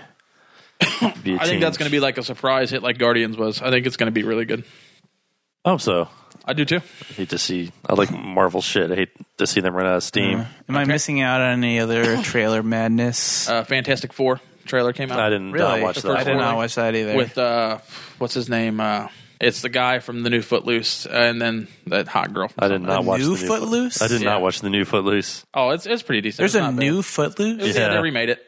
I think that's going to be like a surprise hit like Guardians was. I think it's going to be really good. I hope so. I do too. I like Marvel shit. I hate to see them run out of steam. Am I missing out on any other trailer madness? Fantastic Four trailer came out. I didn't Really? watch The that. I did not watch that either. With what's his name? It's the guy from the new Footloose, and then that hot girl. I did not watch new the new Footloose? I did Yeah. not watch the new Footloose. Oh, it's pretty decent. There's It's a not new bad. Footloose? Yeah, Yeah. they remade it.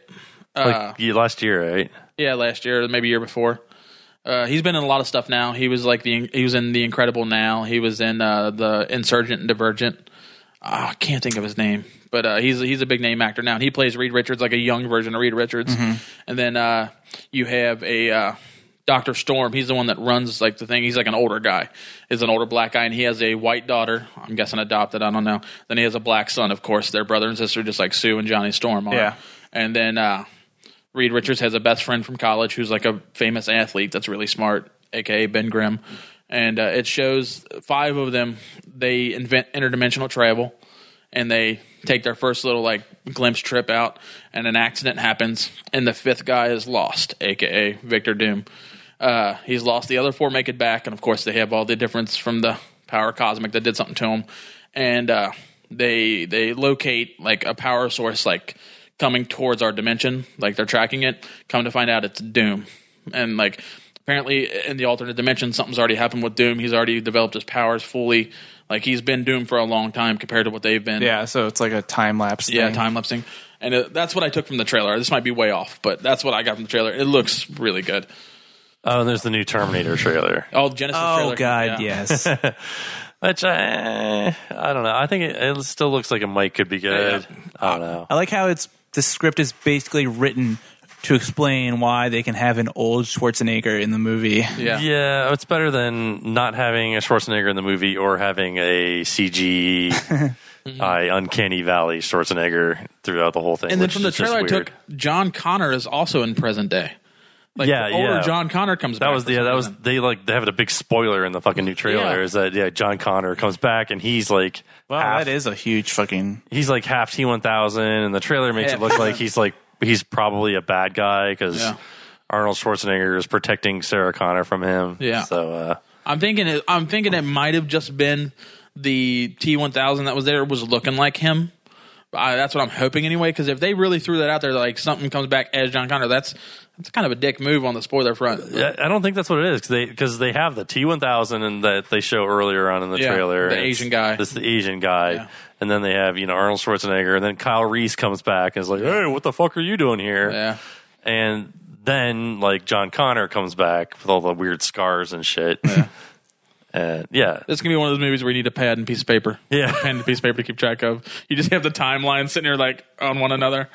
Last year, right? Yeah, last year, maybe year before. He's been in a lot of stuff now. He was in The Incredible Now. He was in the Insurgent and Divergent. I can't think of his name, but he's a big name actor now. And he plays Reed Richards, like a young version of Reed Richards. And then you have a Dr. Storm. He's the one that runs like the thing. He's like an older guy. He's an older black guy, and he has a white daughter. I'm guessing adopted. I don't know. Then he has a black son, of course. They're brother and sister, just like Sue and Johnny Storm are. Yeah. And then Reed Richards has a best friend from college who's like a famous athlete that's really smart, a.k.a. Ben Grimm. And it shows 5 of them. They invent interdimensional travel, and they take their first little like glimpse trip out, and an accident happens, and the 5th guy is lost, a.k.a. Victor Doom. He's lost. The other 4 make it back, and of course they have all the difference from the power cosmic that did something to them. And they locate like a power source like coming towards our dimension, like they're tracking it. Come to find out it's Doom. And like apparently in the alternate dimension something's already happened with Doom. He's already developed his powers fully. Like he's been Doom for a long time compared to what they've been. Yeah, so it's like a time lapse Yeah, thing. time lapsing. And that's what I took from the trailer. This might be way off, but that's what I got from the trailer. It looks really good. Oh, and there's the new Terminator trailer. Oh, Genesis trailer. Oh, God, Yeah. yes. Which I don't know. I think it still looks like it might could be good. I don't know. I like how the script is basically written to explain why they can have an old Schwarzenegger in the movie. Yeah. Yeah, it's better than not having a Schwarzenegger in the movie or having a CG Uncanny Valley Schwarzenegger throughout the whole thing. And then which from the is just trailer I weird. took, John Connor is also in present day. Like Yeah, the older yeah. John Connor comes back. That was for some reason. they have a big spoiler in the fucking new trailer. Yeah. Is that John Connor comes back and he's like Wow, half, that is a huge fucking... he's like half T-1000, and the trailer makes it look like he's probably a bad guy because Yeah. Arnold Schwarzenegger is protecting Sarah Connor from him. Yeah. So I'm thinking it might have just been the T-1000 that was there was looking like him. That's what I'm hoping anyway. Because if they really threw that out there, like something comes back as John Connor, that's kind of a dick move on the spoiler front. I don't think that's what it is because they have the T-1000 and that they show earlier on in the Yeah, trailer. the and Asian guy. It's the Asian guy. Yeah. And then they have Arnold Schwarzenegger, and then Kyle Reese comes back and is like, "Hey, what the fuck are you doing here?" Yeah. And then like John Connor comes back with all the weird scars and shit. Yeah. And yeah. This is gonna be one of those movies where you need a pad and piece of paper. Yeah. A pen and piece of paper to keep track of. You just have the timeline sitting there like on one another.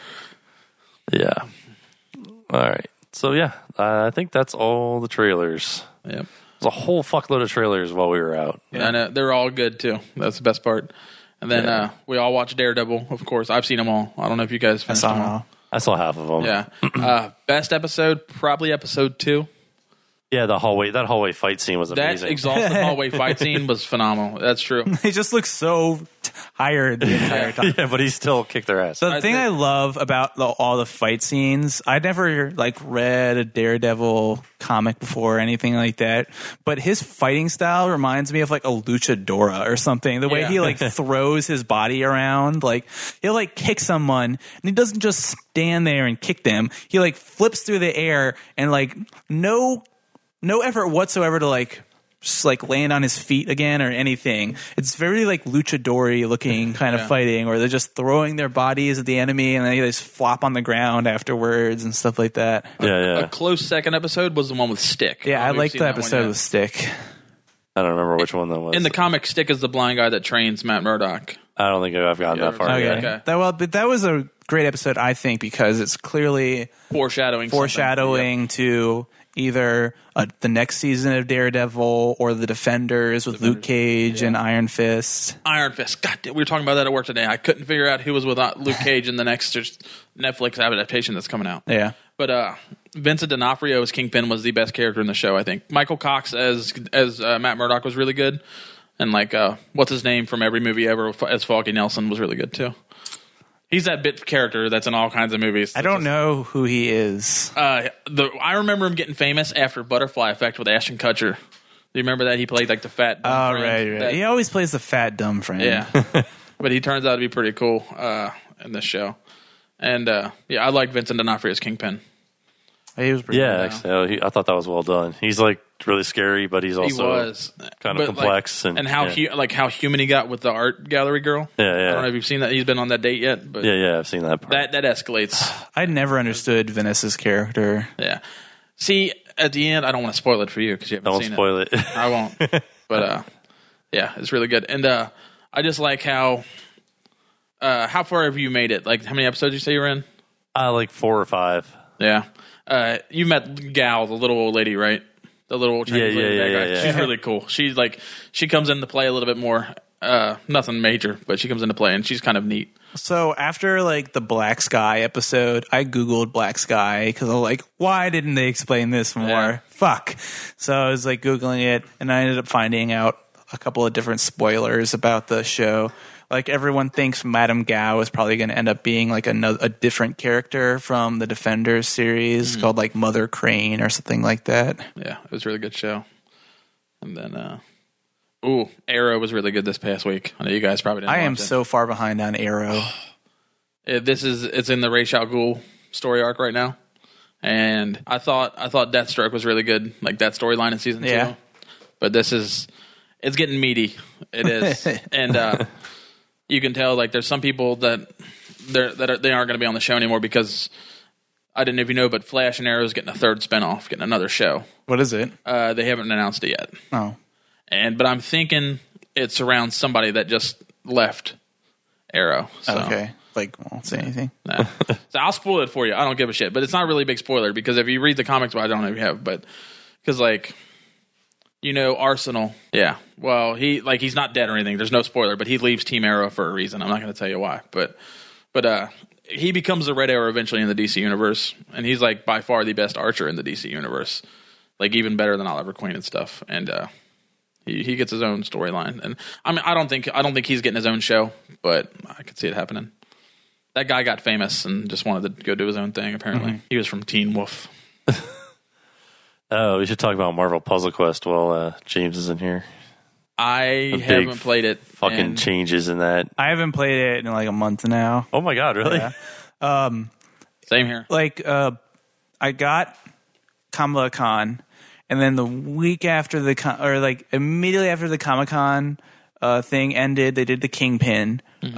Yeah. All right. So yeah, I think that's all the trailers. Yep. There's a whole fuckload of trailers while we were out. And they're all good too. That's the best part. And then we all watched Daredevil, of course. I've seen them all. I don't know if you guys I finished saw them it all. all. I saw half of them. Yeah. Best episode, probably episode 2. Yeah, that hallway fight scene was That amazing. exhaustive hallway fight scene was phenomenal. That's true. He just looks so tired the entire time. Yeah, but he still kicked their ass. The thing I love about all the fight scenes, I never read a Daredevil comic before or anything like that, but his fighting style reminds me of a luchadora or something. The way he throws his body around, he'll kick someone and he doesn't just stand there and kick them. He flips through the air and no effort whatsoever to just land on his feet again or anything. It's very luchador-y looking kind of fighting, or they're just throwing their bodies at the enemy and then they just flop on the ground afterwards and stuff like that. A close second episode was the one with Stick. Yeah, I liked the episode with Stick. I don't remember which one that was. In the comic, Stick is the blind guy that trains Matt Murdock. I don't think I've gotten that far yet. Okay. But that was a great episode, I think, because it's clearly foreshadowing to either the next season of Daredevil or the Defenders with Luke Cage and Iron Fist. Iron Fist. God damn, we were talking about that at work today. I couldn't figure out who was with Luke Cage in the next Netflix adaptation that's coming out. Yeah. But Vincent D'Onofrio as Kingpin was the best character in the show, I think. Michael Cox as Matt Murdock was really good. And what's his name from every movie ever as Foggy Nelson was really good too. He's that bit character that's in all kinds of movies. I don't know who he is. I remember him getting famous after Butterfly Effect with Ashton Kutcher. Do you remember that? He played the fat dumb friend. Right. He always plays the fat dumb friend. Yeah. But he turns out to be pretty cool in this show. And I like Vincent D'Onofrio as Kingpin. He was pretty actually, I thought that was well done. He's really scary, but he's also kind of complex and how how human he got with the art gallery girl. Yeah. I don't know if you've seen that. He's been on that date yet, but yeah, I've seen that part. That escalates. I never understood Vanessa's character. Yeah. See, at the end, I don't want to spoil it for you because you haven't seen it. Don't spoil it. I won't. But yeah, it's really good. And I just like how far have you made it? How many episodes did you say you were in? 4 or 5. Yeah. You met Gal, the little old lady, right? The little old Chinese lady. Yeah. She's really cool. She's she comes into play a little bit more. Nothing major, but she comes into play and she's kind of neat. So after the Black Sky episode, I Googled Black Sky because I was why didn't they explain this more? Yeah. Fuck. So I was Googling it and I ended up finding out a couple of different spoilers about the show. Everyone thinks Madame Gao is probably going to end up being a different character from the Defenders series called Mother Crane or something like that. Yeah, it was a really good show. And then, Arrow was really good this past week. I know you guys probably didn't watch it. I am so far behind on Arrow. It's in the Ra's al Ghul story arc right now. And I thought Deathstroke was really good, that storyline in season 2. But it's getting meaty. It is. And you can tell there's some people that they aren't going to be on the show anymore because I didn't know if you know, but Flash and Arrow is getting a third spinoff, getting another show. What is it? They haven't announced it yet. Oh. But I'm thinking it's around somebody that just left Arrow. So. Okay. Won't say anything. Nah. So I'll spoil it for you. I don't give a shit. But it's not really a big spoiler because if you read the comics, I don't know if you have, but because Arsenal. Yeah. Well, he's not dead or anything. There's no spoiler, but he leaves Team Arrow for a reason. I'm not going to tell you why, but he becomes the Red Arrow eventually in the DC universe, and he's by far the best archer in the DC universe, even better than Oliver Queen and stuff. And he gets his own storyline, and I don't think he's getting his own show, but I could see it happening. That guy got famous and just wanted to go do his own thing. Apparently, He was from Teen Wolf. Oh, we should talk about Marvel Puzzle Quest while James is in here. I haven't played it. Fucking changes in that. I haven't played it in a month now. Oh my god, really? Yeah. Same here. I got Kamala Khan, and then the week after immediately after the Comic-Con thing ended, they did the Kingpin in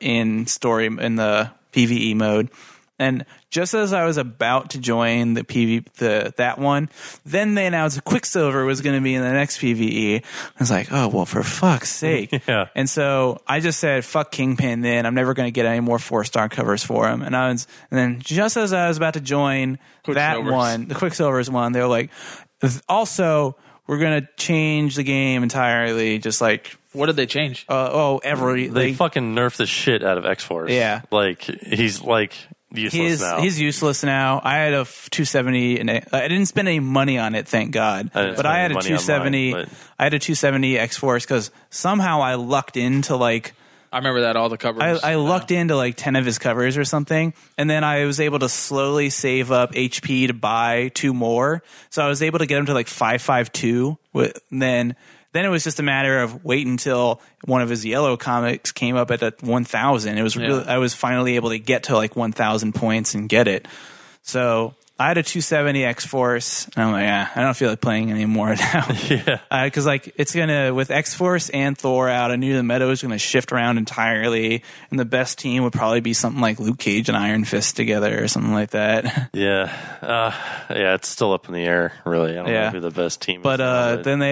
the PvE mode. And just as I was about to join that one, then they announced Quicksilver was going to be in the next PvE. I was like, oh, well, for fuck's sake. Yeah. And so I just said, fuck Kingpin then. I'm never going to get any more 4-star covers for him. And then just as I was about to join that one, the Quicksilver's one, they were like, also, we're going to change the game entirely, just what did they change? They fucking nerfed the shit out of X-Force. Yeah. He's useless now. He's useless now. I had a 270, and I didn't spend any money on it, thank God. But I had a 270. I had a 270 X-Force because somehow I lucked into like. I remember that all the covers. I lucked into like 10 of his covers or something, and then I was able to slowly save up HP to buy 2 more. So I was able to get him to like 552. Then it was just a matter of wait until one of his yellow comics came up at 1,000. It was really, I was finally able to get to like 1,000 points and get it. So I had a 270 X-Force, and I'm like, I don't feel like playing anymore now. Yeah. Because like it's gonna, with X-Force and Thor out, I knew the meta was gonna shift around entirely, and the best team would probably be something like Luke Cage and Iron Fist together or something like that. Yeah. It's still up in the air, really. I don't know who the best team is. But then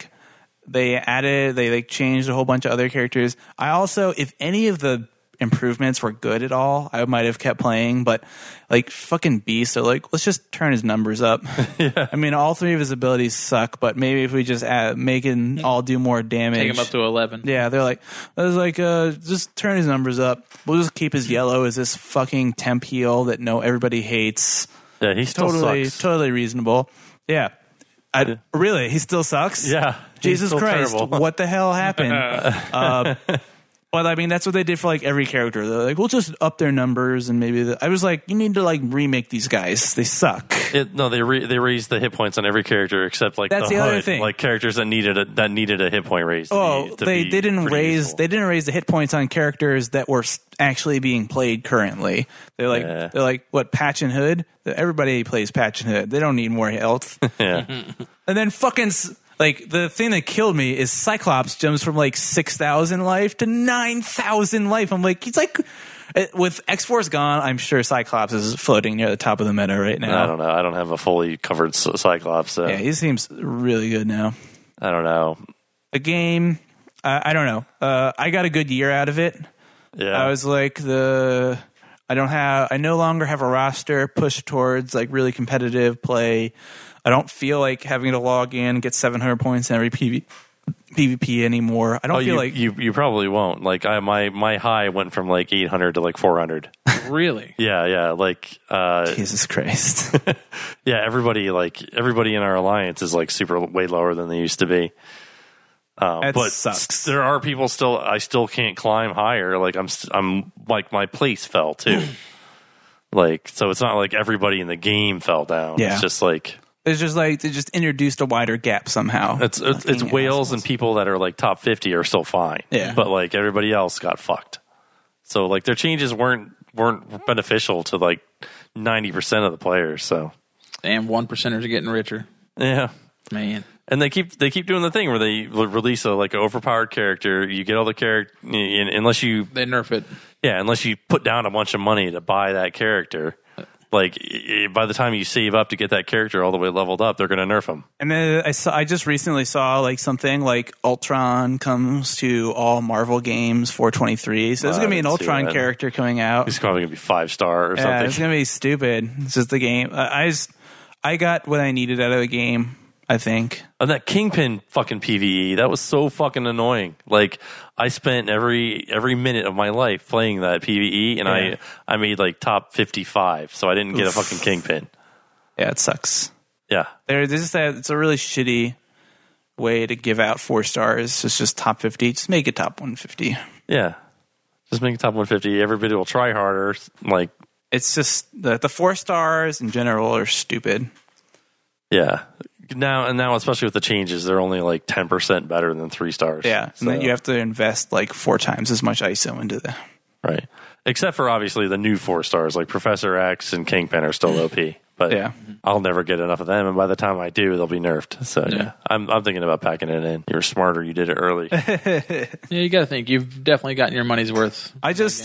they changed a whole bunch of other characters. I also, if any of the improvements were good at all, I might have kept playing, but like fucking Beast, so like let's just turn his numbers up. I mean, all 3 of his abilities suck, but maybe if we just make it all do more damage, Take him up to 11. Yeah, they're like, I was like, just turn his numbers up. We'll just keep his yellow as this fucking temp heal that everybody hates. Yeah, he still sucks. Totally reasonable. Yeah. Really, he still sucks? Yeah. Jesus Christ, terrible. what the hell happened? But I mean, that's what they did for like every character. They're like, we'll just up their numbers, and maybe I was like, you need to like remake these guys. They suck. They raised the hit points on every character except like that's the hood, other thing. Like characters that needed a hit point raise. They didn't raise the hit points on characters that were actually being played currently. They're like what, Patch and Hood? Everybody plays Patch and Hood. They don't need more health. Yeah. And then fucking. Like, the thing that killed me is Cyclops jumps from, like, 6,000 life to 9,000 life. I'm like, he's like... With X-Force gone, I'm sure Cyclops is floating near the top of the meta right now. I don't know. I don't have a fully covered Cyclops. So. Yeah, he seems really good now. I don't know. The game, I don't know. I got a good year out of it. Yeah. I was like, I no longer have a roster pushed towards, like, really competitive play. I don't feel like having to log in, get 700 points in every PvP anymore. I don't feel like you probably won't. Like my high went from like 800 to like 400. Really? Yeah. Like Jesus Christ. Yeah, everybody in our alliance is like super way lower than they used to be. But sucks. There are people still. I still can't climb higher. Like I'm like my place fell too. Like so, it's not like everybody in the game fell down. Yeah. It's just like. It's just like they just introduced a wider gap somehow. It's whales and people that are like top 50 are still fine. Yeah. But like everybody else got fucked. So like their changes weren't beneficial to like 90% of the players. So and 1%ers are getting richer. Yeah, Man. And they keep doing the thing where they release an overpowered character. You get all the character unless you nerf it. Yeah, unless you put down a bunch of money to buy that character. Like, by the time you save up to get that character all the way leveled up, they're going to nerf them. And then I just recently saw like something like Ultron comes to all Marvel games 423. So there's going to be an Ultron character coming out. He's probably going to be 5-star or something. Yeah, it's going to be stupid. It's just the game. I got what I needed out of the game, I think. And that Kingpin fucking PvE, that was so fucking annoying. Like, I spent every minute of my life playing that PvE, and I made like top 55, so I didn't get a fucking Kingpin. Yeah, it sucks. Yeah. It's a really shitty way to give out 4 stars. It's just top 50. Just make it top 150. Yeah. Just make it top 150. Everybody will try harder. Like, it's just the 4 stars in general are stupid. Yeah. Now, especially with the changes, they're only like 10% better than 3 stars. Yeah, and then you have to invest like 4 times as much ISO into them. Right. Except for obviously the new 4 stars, like Professor X and Kingpin are still OP. But yeah. I'll never get enough of them, and by the time I do, they'll be nerfed. So yeah, I'm thinking about packing it in. You're smarter. You did it early. Yeah, you got to think. You've definitely gotten your money's worth. I just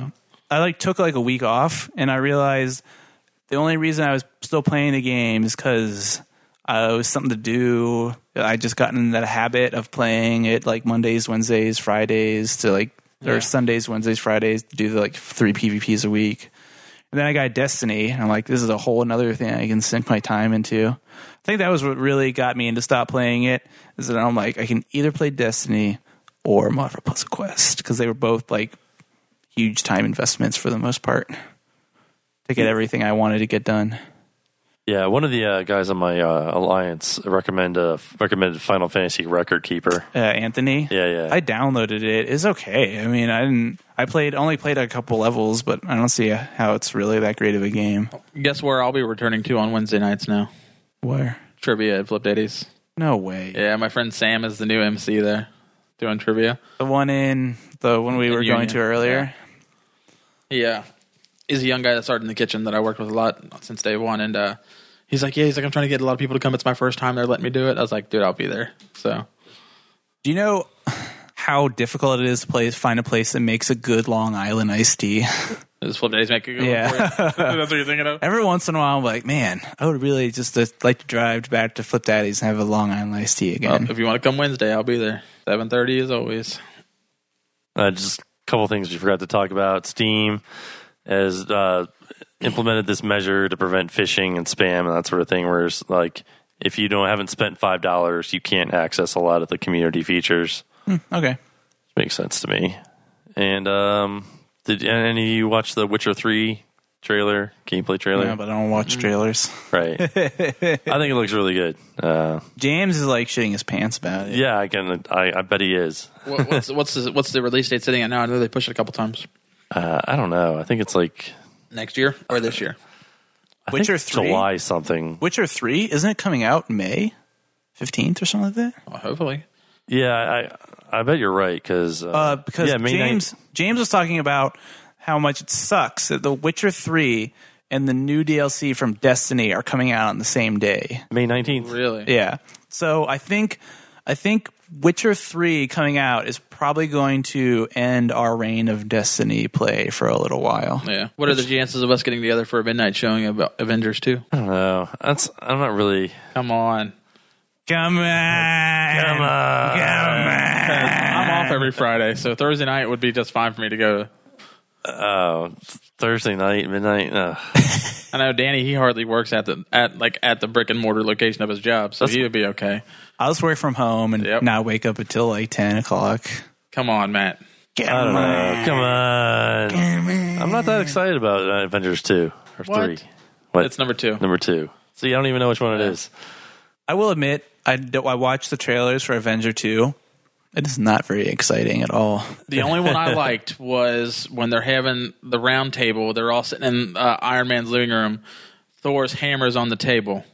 I took like a week off, and I realized the only reason I was still playing the game is because it was something to do. I just gotten in that habit of playing it like Mondays, Wednesdays, Fridays to like, or Sundays, Wednesdays, Fridays to do like 3 PvPs a week. And then I got Destiny, and I'm like, this is a whole another thing I can sink my time into. I think that was what really got me into stop playing it, is that I'm like, I can either play Destiny or Marvel Puzzle Quest, because they were both like huge time investments for the most part. to get everything I wanted to get done. Yeah, one of the guys on my alliance recommended Final Fantasy Record Keeper. Anthony. Yeah. I downloaded it. It's okay. I mean, only played a couple levels, but I don't see how it's really that great of a game. Guess where I'll be returning to on Wednesday nights now? Where? Trivia at Flip Daddies. No way. Yeah, my friend Sam is the new MC there, doing trivia. The one we were going to earlier. Yeah. He's a young guy that started in the kitchen that I worked with a lot since day one, and he's like, I'm trying to get a lot of people to come. It's my first time they're letting me do it. I was like, dude, I'll be there. So, do you know how difficult it is to find a place that makes a good Long Island iced tea? Does Flip Daddies make a good one for you? That's what you're thinking of? Every once in a while, I'm like, man, I would really just like to drive back to Flip Daddies and have a Long Island iced tea again. Well, if you want to come Wednesday, I'll be there. 7:30 as always. Just a couple things we forgot to talk about. Steam has implemented this measure to prevent phishing and spam and that sort of thing, where it's like if you haven't spent $5, you can't access a lot of the community features. Okay. Makes sense to me. And did any of you watch the Witcher 3 gameplay trailer? Yeah, but I don't watch trailers. Right. I think it looks really good. James is like shitting his pants about it. Yeah, I bet he is. What's the release date sitting at now? I know they pushed it a couple times. I don't know. I think it's like next year or this year. Witcher 3? July something. Witcher 3? Isn't it coming out May 15th or something like that? Well, hopefully. Yeah, I bet you're right because James was talking about how much it sucks that The Witcher 3 and the new DLC from Destiny are coming out on the same day. May 19th. Really? Yeah. So I think Witcher 3 coming out is probably going to end our reign of Destiny play for a little while. Yeah. What are the chances of us getting together for a midnight showing of Avengers 2? I don't know. I'm not really. Come on. Come on. Come on. I'm off every Friday, so Thursday night would be just fine for me to go. Oh, Thursday night, midnight. I know Danny. He hardly works at the brick and mortar location of his job, so he would be okay. I'll just work from home and not wake up until like 10 o'clock. Come on, Matt. I don't know. Come on. I'm not that excited about Avengers 2 or 3. What? It's number 2. Number 2. See, I don't even know which one it is. I will admit, I watched the trailers for Avenger 2. It is not very exciting at all. The only one I liked was when they're having the round table. They're all sitting in Iron Man's living room. Thor's hammer's on the table.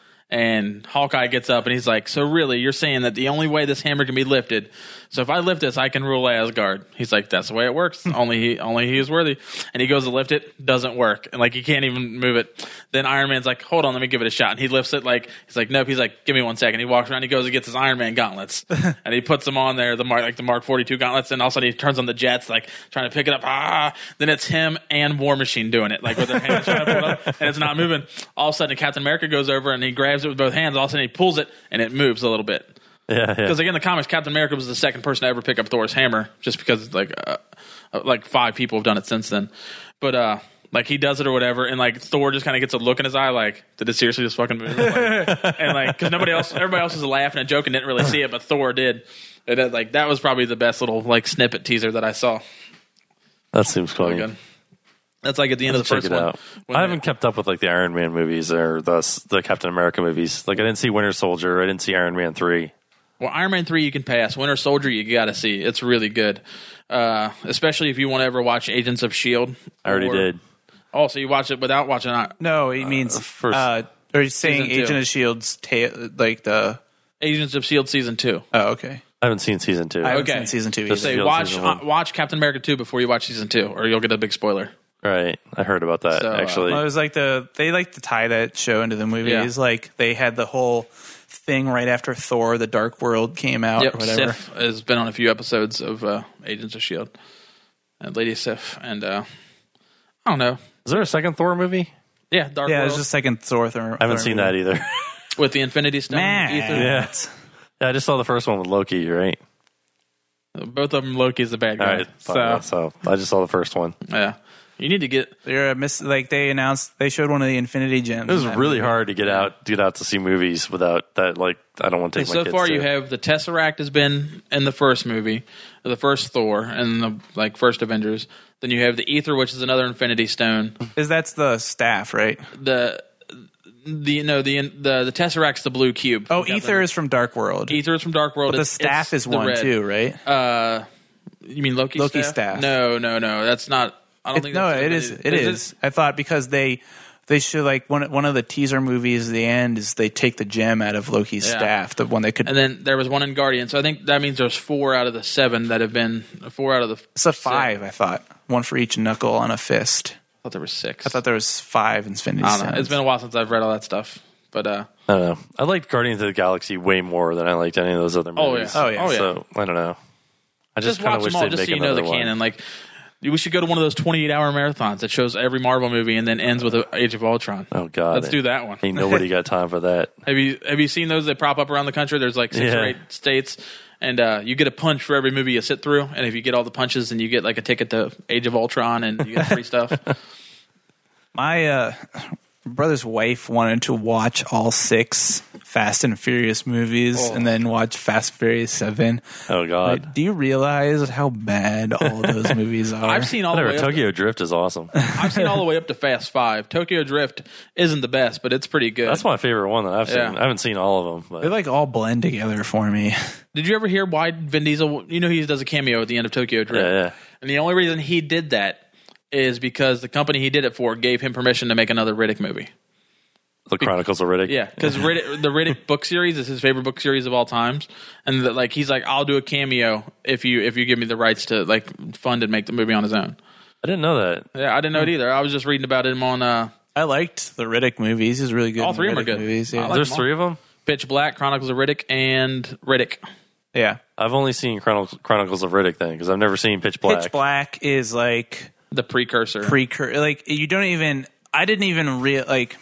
And Hawkeye gets up and he's like, so really, you're saying that the only way this hammer can be lifted, so if I lift this, I can rule Asgard. He's like, that's the way it works. only he is worthy. And he goes to lift it, doesn't work. And like, he can't even move it. Then Iron Man's like, hold on, let me give it a shot. And he lifts it he's like, nope. He's like, give me 1 second. He walks around, he goes and gets his Iron Man gauntlets. And he puts them on there, the Mark 42 gauntlets. And all of a sudden he turns on the jets, like trying to pick it up. Then it's him and War Machine doing it, like with their hands trying to pull it up. And it's not moving. All of a sudden Captain America goes over and he grabs it with both hands. All of a sudden he pulls it and it moves a little bit. Yeah. Because like in the comics, Captain America was the second person to ever pick up Thor's hammer, just because like 5 people have done it since then. But like he does it or whatever, and like Thor just kind of gets a look in his eye, like, did it seriously just fucking move? And like, because everybody else was laughing and joking, didn't really see it, but Thor did. And like that was probably the best little like snippet teaser that I saw. That seems funny. Really good. That's like at the end of the first one. I haven't kept up with like the Iron Man movies or the Captain America movies. Like I didn't see Winter Soldier. I didn't see Iron Man 3. Well, Iron Man 3 you can pass. Winter Soldier you got to see. It's really good. Especially if you want to ever watch Agents of S.H.I.E.L.D. I already did. Oh, so you watch it without watching it? No, he means first. Are you saying Agent of S.H.I.E.L.D.'s like the Agents of S.H.I.E.L.D. Season 2. Oh, okay. I haven't seen Season 2. I haven't seen Season 2 either. Just Say watch Captain America 2 before you watch Season 2, or you'll get a big spoiler. Right. I heard about that, actually. Well, it was like they like to tie that show into the movies. Yeah. Like they had the whole thing right after Thor: The Dark World came out or whatever. Sif has been on a few episodes of Agents of S.H.I.E.L.D. and Lady Sif, and I don't know. Is there a second Thor movie? Yeah, Dark Yeah, World. there's a second Thor. I haven't seen that either. With the Infinity Stone. Ethan. Yeah, I just saw the first one with Loki, right? Both of them, Loki's the bad guy. All right. So I just saw the first one. Yeah. You need to get. Like they announced, they showed one of the Infinity Gems. It was really hard to get out to see movies without that. Like, I don't want to take my So kids far, to you it. have the Tesseract has been in the first movie, the first Thor, and the first Avengers. Then you have the Ether, which is another Infinity Stone. That's the staff, right? The Tesseract's the blue cube. Oh, Ether is from Dark World. Ether is from Dark World. But the staff is the one red. too, right? You mean Loki's Loki's staff? staff. No. That's not. I don't think. No, that's it is. I thought because they should, like, one of the teaser movies at the end is they take the gem out of Loki's staff, the one they could. And then there was one in Guardian, so I think that means there's 4 out of the 7 that have been 4 out of the. It's a 5, I thought. One for each knuckle on a fist. I thought there was 6. I thought there was 5 Infinity I don't know. Stones. It's been a while since I've read all that stuff, but I don't know. I liked Guardians of the Galaxy way more than I liked any of those other movies. Oh yeah. So I don't know. I just kind watch of wish them all they'd just make so you know another the one. canon. Like, we should go to one of those 28-hour marathons that shows every Marvel movie and then ends with Age of Ultron. Oh God, Let's do that one. Ain't nobody got time for that. Have you seen those that prop up around the country? There's like 6 or 8 states, and you get a punch for every movie you sit through. And if you get all the punches, then you get like a ticket to Age of Ultron, and you get free stuff. My brother's wife wanted to watch all 6 Fast and Furious movies and then watch Fast and Furious 7. Oh God, Like, do you realize how bad all those movies are? I've seen all the way whatever. up Tokyo Drift is awesome. I've seen all the way up to Fast 5. Tokyo Drift isn't the best, but it's pretty good. That's my favorite one that I've seen. Yeah. I haven't seen all of them. They But like all blend together for me. Did you ever hear why Vin Diesel? You know, he does a cameo at the end of Tokyo Drift. Yeah. And the only reason he did that is because the company he did it for gave him permission to make another Riddick movie. The Chronicles of Riddick. Yeah, because the Riddick book series is his favorite book series of all times, and he's like, I'll do a cameo if you give me the rights to like fund and make the movie on his own. I didn't know that. Yeah, I didn't know it either. I was just reading about him on I liked the Riddick movies. He's really good. All in 3 of them are Riddick good. Movies, I yeah. like There's them all. 3 of them. Pitch Black, Chronicles of Riddick, and Riddick. Yeah. I've only seen Chronicles of Riddick then because I've never seen Pitch Black. Pitch Black is like The precursor. like you don't even. I didn't even like.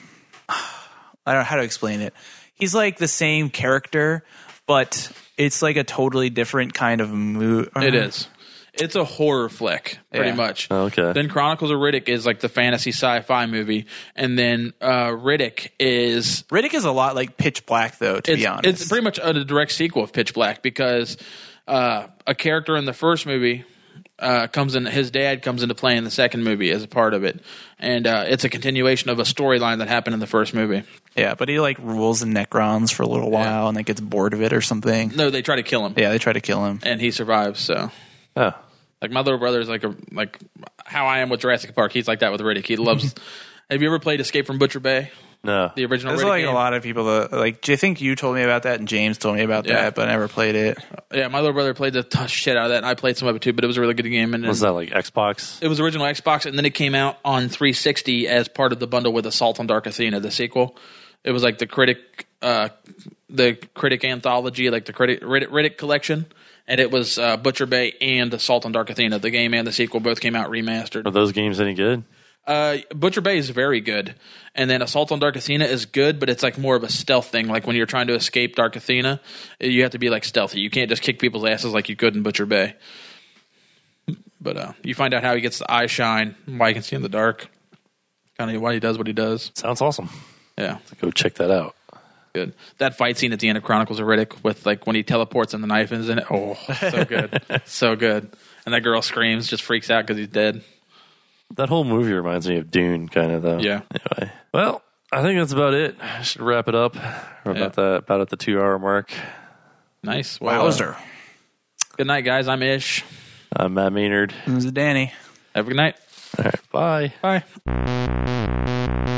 I don't know how to explain it. He's like the same character, but it's like a totally different kind of movie. It is. It's a horror flick, pretty Yeah. much. Okay. Then Chronicles of Riddick is like the fantasy sci-fi movie, and then Riddick is a lot like Pitch Black, though. To be honest, it's pretty much a direct sequel of Pitch Black because a character in the first movie comes in. His dad comes into play in the second movie as a part of it, and it's a continuation of a storyline that happened in the first movie. yeah. But he like rules the Necrons for a little while, and then gets bored of it or something. No, they try to kill him, Yeah, they try to kill him. and he survives. So. Oh. Like my little brother is like how I am with Jurassic Park. He's like that with Riddick. He loves. Have you ever played Escape from Butcher Bay? No. The original There's Riddick like game? a lot of people that like. Do you think you told me about that, and James told me about Yeah. that, but I never played it. Yeah, my little brother played the shit out of that, and I played some of it too. But it was a really good game. And Was that like Xbox? it was original Xbox, and then it came out on 360 as part of the bundle with Assault on Dark Athena, the sequel. It was like the critic anthology, like the Riddick collection. And it was Butcher Bay and Assault on Dark Athena. The game and the sequel both came out remastered. Are those games any good? Butcher Bay is very good. And then Assault on Dark Athena is good, but it's like more of a stealth thing. Like when you're trying to escape Dark Athena, you have to be like stealthy. You can't just kick people's asses like you could in Butcher Bay. But you find out how he gets the eye shine, why he can see in the dark, kind of why he does what he does. Sounds awesome. Yeah. Go check that out. Good. That fight scene at the end of Chronicles of Riddick with like when he teleports and the knife is in it. Oh, so good. So good. And that girl screams, just freaks out because he's dead. That whole movie reminds me of Dune, kind of though. Yeah. Anyway, well, I think that's about it. I should wrap it up. We're about at the 2-hour mark. Nice. Well, Wowzer. good night, guys. I'm Ish. I'm Matt Maynard. This is Danny. Have a good night. All right, bye. Bye.